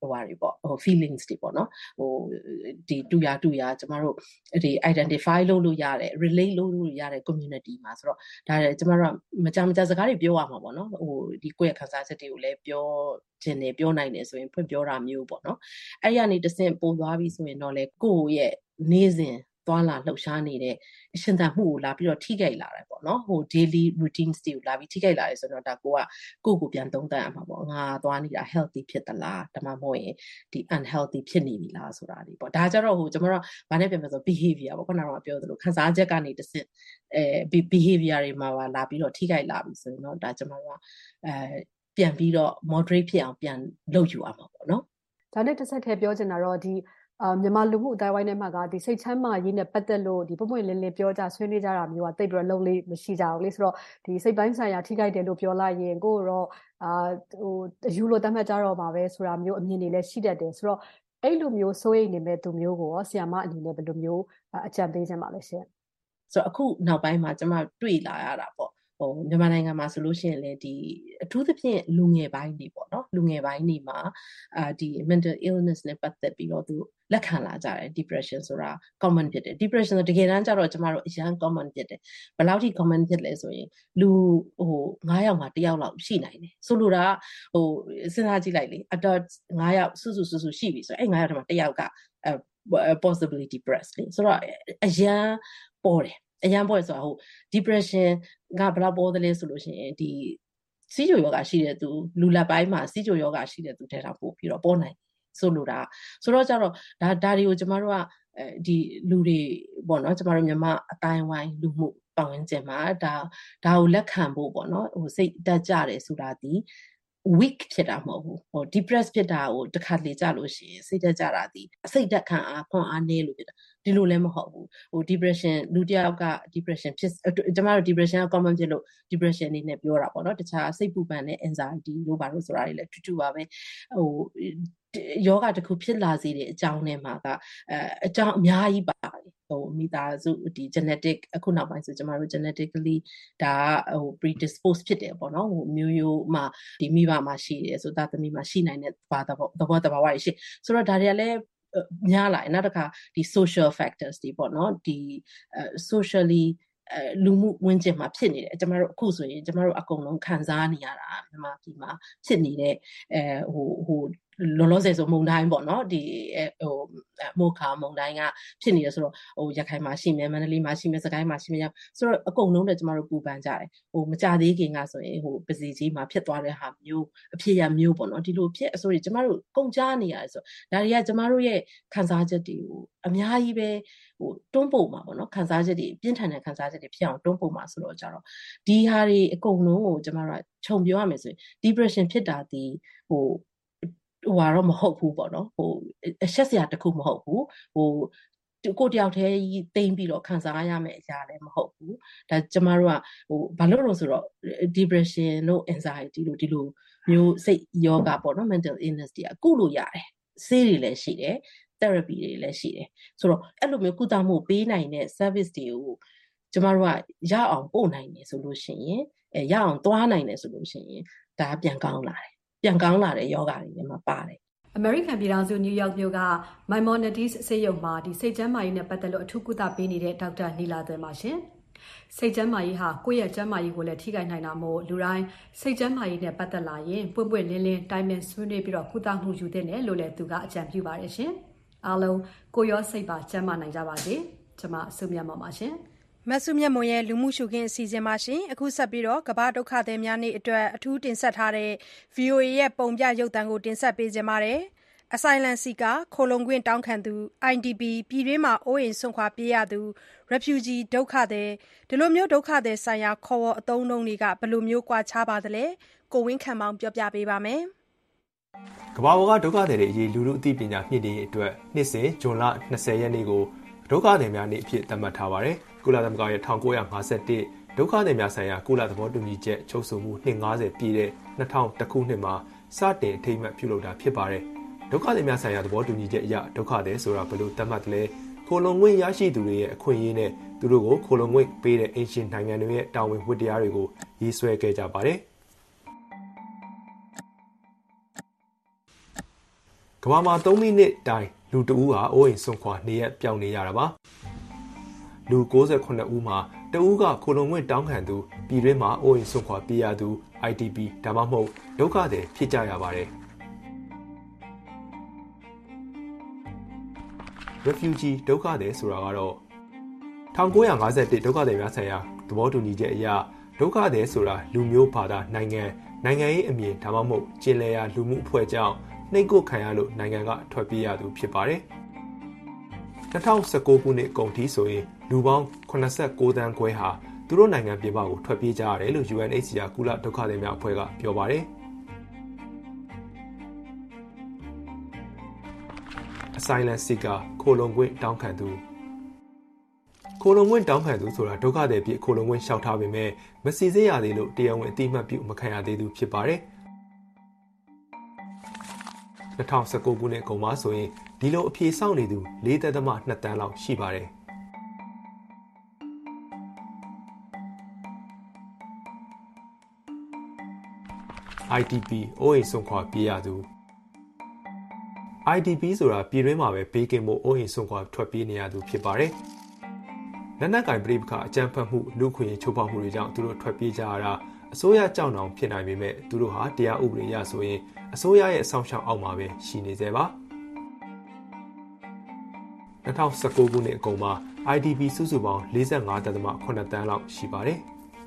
ဟိုဟာတွေပေါ့ဟို feelings တွေပေါ့နော်ဟိုဒီတူရတူရကျမတို့ဒီ identify လုပ်လို့ရတယ် relate လုပ်လို့ရတဲ့ community မှာဆိုတော့ဒါကျမတို့မကြမကြစကားတွေပြောရမှာပေါ့နော်ဟိုဒီကိုယ့်ရဲ့ခံစားချက်တွေကိုလည်းပြောခြင်းနဲ့ပြောနိုင်တယ်ဆိုရင်ဖွင့်ပြောတာမျိုးပေါ့နော်အဲ့ဒီကနေတဆင့်ပို့သွားပြီဆိုရင်တော့လေကိုယ့်ရဲ့နေ့စဉ်သွားလာလှုပ်ရှားနေတဲ့အရှင်သန်မှုကိုလာပြီးတော့ထိခိုက်လာတယ်ပေါ့နော်ဟို daily routines တွေကိုလာပြီးထိခိုက်လာတယ်ဆိုတော့ဒါကိုကကိုယ့်ကိုပြန်သုံးသပ်ရမှာပေါ့ငါသွားနေတာ healthy ဖြစ်သလားဒါမှမဟုတ်ရင်ဒီ unhealthy ဖြစ်နေပြီလားဆိုတာဒီပေါ့ဒါကြတော့ဟိုကျွန်တော်တို့ဘာနဲ့ပြန်ပြောဆို behavior ပေါ့ခုနကပြောသလိုခံစားချက်ကနေတစ်စစ်အဲ behavior တွေမှာလာပြီးတော့ထိခိုက်လာပြီဆိုရင်တော့ဒါကျွန်တော်တို့ကအဲပြန်ပြီးတော့ moderate ဖြစ်အောင်ပြန်လုပ်ယူရမှာပေါ့နော်ဒါနဲ့တစ်ဆက်ထဲပြောချင်တာတော့ဒီအာမြန်မာလူမှုအတိုင်းဝိုင်းထဲမှာကဒီစိတ်ချမ်းသာရေးနဲ့ပတ်သက်လို့ဒီပုံပွင့်လင်းလင်းပြောကြဆွေးနွေးကြတာမျိုးကတိတ်ပြီးတော့လုံးလေးမရှိကြဘူးလေဆိုတော့ဒီစိတ်ပိုင်းဆိုင်ရာထိခိုက်တယ်လို့ပြောလိုက်ရင်ကိုတော့အာဟိုအယူလို့တတ်မှတ်ကြတော့မှာပဲဆိုတာမျိုးအမြင်တွေလည်းရှိတတ်တယ်ဆိုတော့အဲ့လိုမျိုးစိုးရိမ်နေမဲ့သူမျိုးကိုရောဆီယာမအနေနဲ့ဘယ်လိုမျိုးအကြံပေးခြင်းပါလဲရှင်ဆိုတော့အခုနောက်ပိုင်းမှာကျွန်မတွေ့လာရတာပေါ့ဟိုမြန်မာနိုင်ငံမှာဆိုလို့ရှိရင်လေဒီအထူးသဖြင့်လူငယ်ပိုင်းတွေပေါ့နော်လူငယ်ပိုင်းတွေမှာအာဒီ mental illness နဲ့ပတ်သက်ပြီးတော့သူလက်ခံလာကြတယ် depression ဆိုတာ common ဖြစ်တယ် depression ဆိုတကယ်တမ်းကျတော့ကျမတို့အရန် common ဖြစ်တယ်ဘယ်လောက်ထိ common ဖြစ်လဲဆိုရင်လူဟိုနineယောက်မှာoneယောက်လောက်ရှိနိုင်တယ်ဆိုလိုတာဟိုစဉ်းစားကြည့်လိုက်လေ adult nineယောက်စုစုစုစုရှိပြီဆိုရင်အဲ့nineယောက်ထဲမှာoneယောက်က possibly depressed လေဆိုတော့အရန်ပေါ်တယ်အရန်ပေါ်ဆိုတာဟို depression ကဘယ်လောက်ပေါ်သလဲဆိုလို့ရှိရင်ဒီစီးချိုယောဂရှိတဲ့သူလူလက်ပိုင်းမှာစီးချိုယောဂရှိတဲ့သူထဲတော့ပို့ပြီးတော့ပေါ်နိုင်ဆိုလိုတာဆိုတော့ကျတော့ဒါဒါတွေကိုကျမတို့ကအဲဒီလူတွေပေါ့နော်ကျမတို့မြန်မာအတိုင်းဝိုင်းလူမှုပတ်ဝန်းကျင်မှာဒါဒါကိုလက်ခံဖို့ပေါ့နော်ဟိုစိတ်တက်ကြတယ်ဆိုတာဒီ weak ဖြစ်တာမဟုတ်ဘူးဟို depressed ဖြစ်တာကိုတစ်ခါလေကြလို့ရှိရင်စိတ်တက်ကြတာဒီစိတ်တက်ခံအားခွန်အားနည်းလို့ဖြစ်တာဒီလိုလည်းမဟုတ်ဘူးဟို depression လူတစ်ယောက်က depression ဖြစ်ကျမတို့ depression က common ဖြစ်လို့ depression နေနဲ့ပြောတာပေါ့နော်တခြားစိတ်ပူပန်တဲ့ anxiety လို့ပါလို့ဆိုတာတွေလည်းတူတူပါပဲဟိုယောဂတစ်ခုဖြစ်လာစေတဲ့အကြောင်းထဲမှာကအဲအကြောင်းအများကြီးပါတယ်ဟိုမိသားစုဒီ genetic အခုနောက်ပိုင်းဆိုကျမတို့ genetically ဒါဟို predisposed ဖြစ်တယ်ပေါ့နော်ဟိုမျိုးရိုးမှာဒီမိဘမှာရှိတယ်ဆိုသားသမီးမှာရှိနိုင်တဲ့ဘာသဘောသဘောတဘာဝတွေရှိဆိုတော့ဒါတွေကလည်းများလာနောက်တစ်ခါဒီ social factors တွေပေါ့နော်ဒီ socially အဲလူမှုဝင်ကျင်မှာဖြစ်နေတယ်ကျမတို့အခုဆိုရင်ကျမတို့အကုန်လုံးခံစားနေရတာမြန်မာပြည်မှာဖြစ်နေတဲ့အဲဟိုဟိုလောလောဆယ်ဆိုမုံတိုင်းပေါ့နော်ဒီဟိုမိုခါမုံတိုင်းကဖြစ်နေရဆိုတော့ဟိုရခိုင်မှာရှိမယ်မန္တလေးမှာရှိမယ်စကိုင်းမှာရှိမယ်ဆိုတော့အကုန်လုံးတော့ကျမတို့ပူပန်ကြတယ်ဟိုမကြသေးခင်ကဆိုရင်ဟိုပစီကြီးမှာဖြစ်သွားတဲ့ဟာမျိုးအဖြစ်ရမျိုးပေါ့နော်ဒီလိုဖြစ်ဆိုရင်ကျမတို့ကုန်ကြနေရတယ်ဆိုဒါတွေကကျမတို့ရဲ့ခံစားချက်တွေကိုအများကြီးပဲဟိုတွန်းပို့မှာပေါ့နော်ခံစားချက်တွေပြင်းထန်တဲ့ခံစားချက်တွေဖြစ်အောင်တွန်းပို့မှာဆိုတော့ကြတော့ဒီဟာတွေအကုန်လုံးကိုကျမတို့ကခြုံပြောရမယ်ဆိုရင် depression ဖြစ်တာဒီဟိုဟိုကတော့မဟုတ်ဘူးပေါ့နော်ဟိုအဆက်စရာတစ်ခုမဟုတ်ဘူးဟိုကိုတယောက်တည်းတိမ့်ပြီးတော့ခံစားရမယ့်အရာလည်းမဟုတ်ဘူးဒါကျမတို့ကဟိုဘာလို့လို့ဆိုတော့ depression တို့ anxiety တို့ဒီလိုမျိုးစိတ်ယောဂပေါ့နော် mental illness တွေအခုလို့ရတယ်ဆေးတွေလည်းရှိတယ် therapy တွေလည်းရှိတယ်ဆိုတော့အဲ့လိုမျိုးကုသမှုပေးနိုင်တဲ့ service တွေကိုကျမတို့ကရအောင်ပို့နိုင်တယ်ဆိုလို့ရှိရင်အဲရအောင်သွားနိုင်တယ်ဆိုလို့ရှိရင်ဒါပြန်ကောင်းလာတယ်ပြန်ကောင်းလာတဲ့ယောဂတွေလည်းမပါတယ်အမေရိကန်ပြည်ထောင်စုနယူးယောက်မြို့က Maimonides ဆေးရုံမှာဒီစိတ်ကျန်းမာရေးနဲ့ပတ်သက်လို့အထူးကုသပေးနေတဲ့ဒေါက်တာနီလာသွဲပါရှင်စိတ်ကျန်းမာရေးဟာကိုယ့်ရဲ့ကျန်းမာရေးကိုလည်းထိခိုက်နိုင်တာမို့လူတိုင်းစိတ်ကျန်းမာရေးနဲ့ပတ်သက်လာရင်ပွင့်ပွင့်လင်းလင်းတိုင်ပင်ဆွေးနွေးပြီးတော့ကုသမှုယူသင့်တယ်လို့လည်းသူကအကြံပြုပါတယ်ရှင်အားလုံးကိုရောစိတ်ပါကျန်းမာနိုင်ကြပါစေကျွန်မဆုမြတ်မောင်ပါရှင်မဆုမြတ်မွန်ရဲ့လူမှုရှုခင်းအစီအစဉ်မှာရှင်အခုဆက်ပြီးတော့ကမ္ဘာဒုက္ခသည်များနေ့အတွက်အထူးတင်ဆက်ထားတဲ့ ဗွီအိုအေ ရဲ့ပုံပြရုပ်သံကိုတင်ဆက်ပေးကြပါတယ်။ Asylum Seeker ခိုလှုံခွင့်တောင်းခံသူ အိုင် ဒီ ပီ ပြည်တွင်းမှာအိုးအိမ်စွန့်ခွာပြေးရသူ refugee ဒုက္ခသည်ဒီလိုမျိုးဒုက္ခသည်ဆိုင်ရာခေါ်ဝေါ်အသုံးအနှုန်းတွေကဘယ်လိုမျိုးကွာခြားပါသလဲကိုဝင်းခန့်မောင်ပြောပြပေးပါမယ်။ကမ္ဘာပေါ်ကဒုက္ခသည်တွေအရေးလူထုအသိပညာမြင့်တင်ရေးအတွက်နှစ်စဉ်ဇွန်လ၂၀ရက်နေ့ကိုဒုက္ခသည်များနေ့အဖြစ်သတ်မှတ်ထားပါတယ်။ကုလသမဂ္ဂရဲ့၁၉၅၁ဒုက္ခသည်များဆိုင်ရာကုလသဘောတူညီချက်ချုပ်ဆိုမှုနှစ်၅၀ပြည့်တဲ့၂၀၀၁ခုနှစ်မှာစတင်အထိမ်းအမှတ်ပြုလုပ်တာဖြစ်ပါတယ်။ဒုက္ခသည်များဆိုင်ရာသဘောတူညီချက်အရဒုက္ခသည်ဆိုတာဘယ်လိုသတ်မှတ်သလဲခိုလုံငွေရရှိသူတွေရဲ့အခွင့်အရေးနဲ့သူတို့ကိုခိုလုံငွေပေးတဲ့အင်ရှင်နိုင်ငံတွေရဲ့တာဝန်ဝတ္တရားတွေကိုရေးဆွဲခဲ့ကြပါတယ်။ကမ္ဘာမှာသုံးမိနစ်တိုင်လူတဦးဟာအိုးအိမ်စွန့်ခွာနေရပြောင်းနေရတာပါလူ၉ခုဦးမှာတဦးကခိုလုံခွင့်တောင်းခံသူပြည်တွင်းမှာအိုးအိမ်စွန့်ခွာပြေးရသူ I D P ဒါမှမဟုတ်ဒုက္ခသည်ဖြစ်ကြရပါတယ် refugee ဒုက္ခသည်ဆိုတာကတော့၁၉၅၁ဒုက္ခသည်များဆိုင်ရာသဘောတူညီချက်အရဒုက္ခသည်ဆိုတာလူမျိုးဘာသာနိုင်ငံနိုင်ငံရေးအမြင်ဒါမှမဟုတ်ကျင်လည်ရာလူမှုအဖွဲ့ကြောင့်နှိပ်ကွပ်ခံရလို့နိုင်ငံကထွက်ပြေးရသူဖြစ်ပါတယ်၂၀၁၉ခုနှစ်ကုန်ထိဆိုရင်လူပေါင်း၇၉သန်းခွဲဟာသူတို့နိုင်ငံပြင်ပကိုထွက်ပြေးကြရတယ်လို့ U N H C R ကုလဒုက္ခသည်များအဖွဲ့ကပြောပါတယ် Asylum seeker ခိုလုံခွင့်တောင်းခံသူခိုလုံခွင့်တောင်းခံသူဆိုတာဒုက္ခသည်ဖြစ်ခိုလုံခွင့်လျှောက်ထားပေမဲ့မစီစစ်ရသေးလို့တရားဝင်အတိအမှတ်ပြုမခံရသေးသူဖြစ်ပါတယ်၂၀၁၉ခုနှစ်ကုန်မှာဆိုရင်ဒီလိုအဖြေစောင့်နေသူ၄ဒသမ၂တန်းလောက်ရှိပါတယ် I D P အိုးအိမ်စွန့်ခွာပြေးရသူ I D P ဆိုတာပြည်တွင်းမှာပဲဘေးကင်းဖို့အိုးအိမ်စွန့်ခွာထွက်ပြေးနေရသူဖြစ်ပါတယ်လက်နက်ကင်ပဋိပက္ခအကြမ်းဖက်မှုလူခွင့်ရေးချိုးဖောက်မှုတွေကြောင့်သူတို့ထွက်ပြေးကြရတာအစိုးရကြောက်နှောင်ဖြစ်နိုင်ပေမဲ့သူတို့ဟာတရားဥပဒေအရဆိုရင်အစိုးရရဲ့အဆောင်ရှောက်အောက်မှာပဲရှိနေသေးပါ၂၀၁၉ခုနှစ်အကုန်မှာ I D P စုစုပေါင်း၄၅ဒသမ၇တန်းလောက်ရှိပါတယ်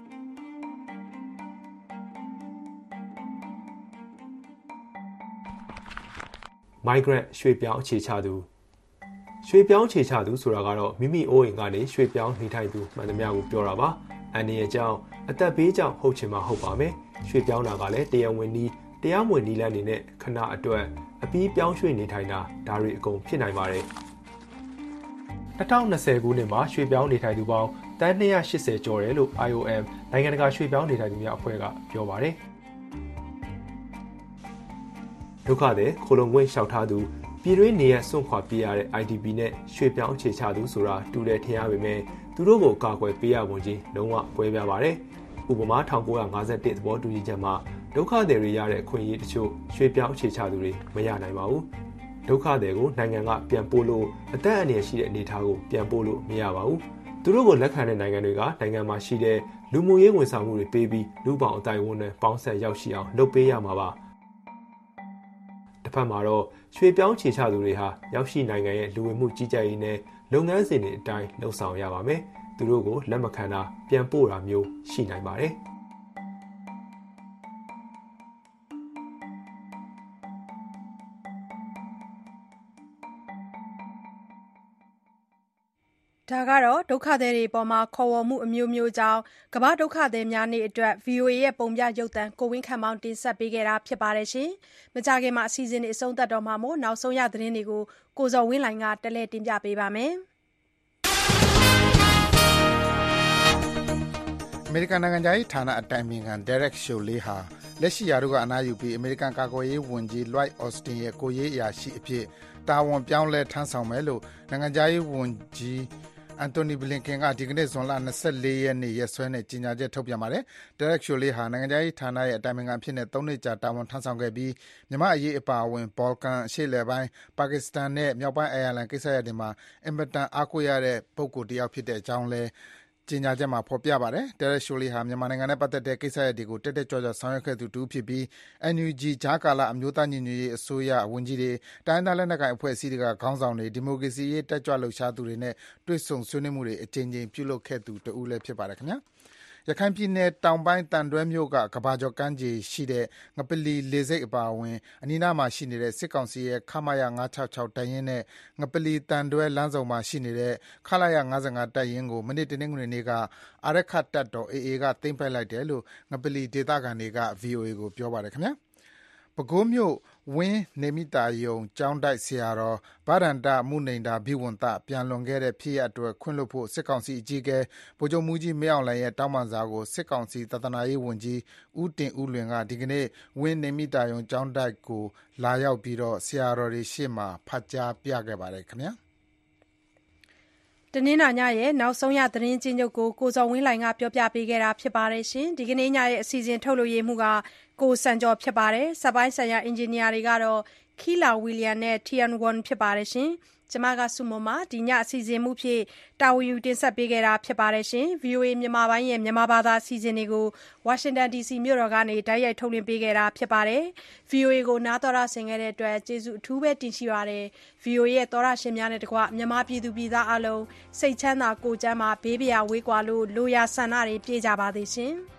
migrant ရွှေ့ပြောင်းအခြေချသူရွှေ့ပြောင်းအခြေချသူဆိုတာကတော့မိမိအိုးအိမ်ကနေရွှေ့ပြောင်းနေထိုင်သူမှန်သမျှကိုပြောတာပါအန်ဒီရဲ့ကြောင့်အသက်ဘေးကြောင့်ဟုတ်ချင်မှဟုတ်ပါမယ်ရွှေ့ပြောင်းတာကလည်းတရားဝင်နည်းတရားမဝင်နည်းလမ်းတွေနဲ့ခဏအတွက်အပြီးပြောင်းရွှေ့နေထိုင်တာဒါတွေအကုန်ဖြစ်နိုင်ပါတယ်၂၀၂၀ခုနှစ်မှာရွှေ့ပြောင်းနေထိုင်သူပေါင်းတန်း၂၈၀ကျော်တယ်လို့ I O M နိုင်ငံတကာရွှေ့ပြောင်းနေထိုင်သူများအဖွဲ့ကပြောပါတယ်ဒုက္ခသည်ခိုလုံခွင့်လျှောက်ထားသူပြည်တွင်းနေရစွန့်ခွာပြေးရတဲ့ I D P နဲ့ရွှေ့ပြောင်းအခြေချသူဆိုတာတူတယ်ထင်ရပေမဲ့သူတို့ကိုကာကွယ်ပေးရပုံချင်းလုံးဝကွဲပြားပါတယ်ဥပမာ၁၉၅၁သဘောတူညီချက်မှာဒုက္ခသည်တွေရတဲ့အခွင့်အရေးတချို့ရွှေ့ပြောင်းအခြေချသူတွေမရနိုင်ပါဘူးဒုက္ခသည်ကိုနိုင်ငံကပြန်ပို့လို့အသက်အန္တရာယ်ရှိတဲ့အနေအထားကိုပြန်ပို့လို့မရပါဘူးသူတို့ကိုလက်ခံတဲ့နိုင်ငံတွေကနိုင်ငံမှာရှိတဲ့လူမှုရေးဝန်ဆောင်မှုတွေပေးပြီးလူပေါင်းအတိုင်းအဝန်နဲ့ပေါင်းဆက်ရောက်ရှိအောင်လုပ်ပေးရမှာပါတစ်ဖက်မှာတော့ရွှေ့ပြောင်းခြေချသူတွေဟာရောက်ရှိနိုင်ငံရဲ့လူဝင်မှုကြီးကြပ်ရေးနဲ့လုပ်ငန်းစဉ်တွေအတိုင်းလှုပ်ဆောင်ရပါမယ်သူတို့ကိုလက်မခံတာပြန်ပို့တာမျိုးရှိနိုင်ပါတယ်ဒါကတော့ဒုက္ခသည်တွေအပေါ်မှာခေါ်ဝေါ်မှုအမျိုးမျိုးကြောင့်ကမ္ဘာဒုက္ခသည်များနေ့အတွက် V O A ရဲ့ပုံပြရုပ်သံကိုဝင်းခန့်မောင်တင်ဆက်ပေးခဲ့တာဖြစ်ပါတယ်ရှင်။မကြခင်မှာအစီအစဉ်တွေအဆုံးသတ်တော့မှာမို့နောက်ဆုံးရသတင်းတွေကိုကိုဇော်ဝင်းလှိုင်ကတလဲတင်ပြပေးပါမယ်။အမေရိကန်နိုင်ငံသားရေးဌာနအတိုင်ပင်ခံ Derek Chollet ဟာလက်ရှိရာထူးကအနားယူပြီးအမေရိကန်ကာကွယ်ရေးဝန်ကြီး Lloyd Austin ရဲ့ကိုယ်ရေးအရာရှိအဖြစ်တာဝန်ပြောင်းလဲထမ်းဆောင်မယ်လို့နိုင်ငံသားရေးဝန်ကြီးအန်တိုနီဘလင်ကင်ကဒီကနေ့ဇွန်လ၂၄ရက်နေ့ရက်စွဲနဲ့ကြေညာချက်ထုတ်ပြန်ပါတယ်။ Derek Chollet ဟာနိုင်ငံသားရေးဌာနရဲ့အတိုင်ပင်ခံအဖြစ်နဲ့၃နှစ်ကြာတာဝန်ထမ်းဆောင်ခဲ့ပြီးမြန်မာ့အရေးအပါအဝင်ဘော်လကန်အရှေ့အလယ်ပိုင်းပါကစ္စတန်နဲ့မြောက်ပိုင်းအိုင်ယာလန်ကိစ္စရပ်တွေမှာအင်မတန်အားကိုးရတဲ့ပုဂ္ဂိုလ်တစ်ယောက်ဖြစ်တဲ့အကြောင်းလည်းကြေညာချက်မှာဖော်ပြပါတယ်။ Derek Chollet ဟာမြန်မာနိုင်ငံနဲ့ပတ်သက်တဲ့ကိစ္စရပ်တွေကိုတက်တက်ကြွကြွဆောင်ရွက်ခဲ့သူတစ်ဦးဖြစ်ပြီး N U G ကြားကာလအမျိုးသားညီညွတ်ရေးအစိုးရဝန်ကြီးတွေ၊တိုင်းရင်းသားလက်နက်ကိုင်အဖွဲ့အစည်းတွေကခေါင်းဆောင်တွေ၊ဒီမိုကရေစီရေးတက်ကြွလှုပ်ရှားသူတွေနဲ့တွေ့ဆုံဆွေးနွေးမှုတွေအကြိမ်ကြိမ်ပြုလုပ်ခဲ့သူတစ်ဦးလည်းဖြစ်ပါတယ်ခင်ဗျာ။ရခိုင်ပြည်နယ်တောင်ပိုင်းသံတွဲမြို့ကကမ္ဘာကျော်ကမ်းခြေရှိတဲ့ငပလီလေဆိပ်အပါအဝင်အနီးနားမှာရှိနေတဲ့စစ်ကောင်စီရဲ့ခမရ၅၆၆တပ်ရင်းနဲ့ငပလီသံတွဲလမ်းဆုံမှာရှိနေတဲ့ခလရ၅၅တပ်ရင်းကိုမနေ့တနင်္ဂနွေနေ့ကအာရက္ခတပ်တော် A A ကသိမ်းပိုက်လိုက်တယ်လို့ငပလီဒေသခံတွေက V O A ကိုပြောပါတယ်ခင်ဗျာ။ပဲခူးမြို့ဝင်းနေမိသာယုံကျောင်းတိုက်ဆရာတော်ဘဒန္တမုနိန္ဒာဘိဝံသပြန်လွန်ခဲ့တဲ့ဖြစ်ရပ်အတွက်ခွင့်လွှတ်ဖို့စစ်ကောင်စီအကြီးအကဲဗိုလ်ချုပ်မှူးကြီးမင်းအောင်လှိုင်ရဲ့တောင်းပန်စာကိုစစ်ကောင်စီသာသနာရေးဝန်ကြီးဦးတင်ဦးလွင်ကဒီကနေ့ဝင်းနေမိသာယုံကျောင်းတိုက်ကိုလာရောက်ပြီးဆရာတော်တွေရှေ့မှာဖတ်ကြားပြခဲ့ပါတယ်ခင်ဗျာ။တနင်္လာညရဲ့နောက်ဆုံးရသတင်းချင်းချုပ်ကိုကိုဇော်ဝင်းလှိုင်ကပြောပြပေးခဲ့တာဖြစ်ပါတယ်ရှင်။ဒီကနေ့ညရဲ့အစီအစဉ်ထုတ်လွှင့်ရေးမှုကကိုစံကျော်ဖြစ်ပါတယ်။စက်ပိုင်းဆိုင်ရာအင်ဂျင်နီယာတွေကတော့ခီလာဝီလျံနဲ့ တီယန်ဝန်ဖြစ်ပါတယ်ရှင်။ကျွန်မကစုမမဒီညအစီအစဉ်မှုဖြစ်တာဝန်ယူတင်ဆက်ပေးခဲ့တာဖြစ်ပါတယ်ရှင်။ ဗွီအိုအေ မြန်မာပိုင်းရဲ့မြန်မာဘာသာအစီအစဉ်တွေကိုဝါရှင်တန် ဒီစီ မြို့တော်ကနေတိုက်ရိုက်ထုတ်လွှင့်ပေးခဲ့တာဖြစ်ပါတယ်။ ဗွီအိုအေ ကိုနားတော်တာဆင်ခဲ့တဲ့အတွက်ကျေးဇူးအထူးပဲတင်ရှိပါတယ်။ ဗွီအိုအေရဲ့သောရရှင်များနဲ့တကွမြန်မာပြည်သူပြည်သားအလုံးစိတ်ချမ်းသာကိုယ်ကျန်းမာဘေးပရာဝေးကွာလို့လိုရာဆန္ဒတွေပြည့်ကြပါစေရှင်။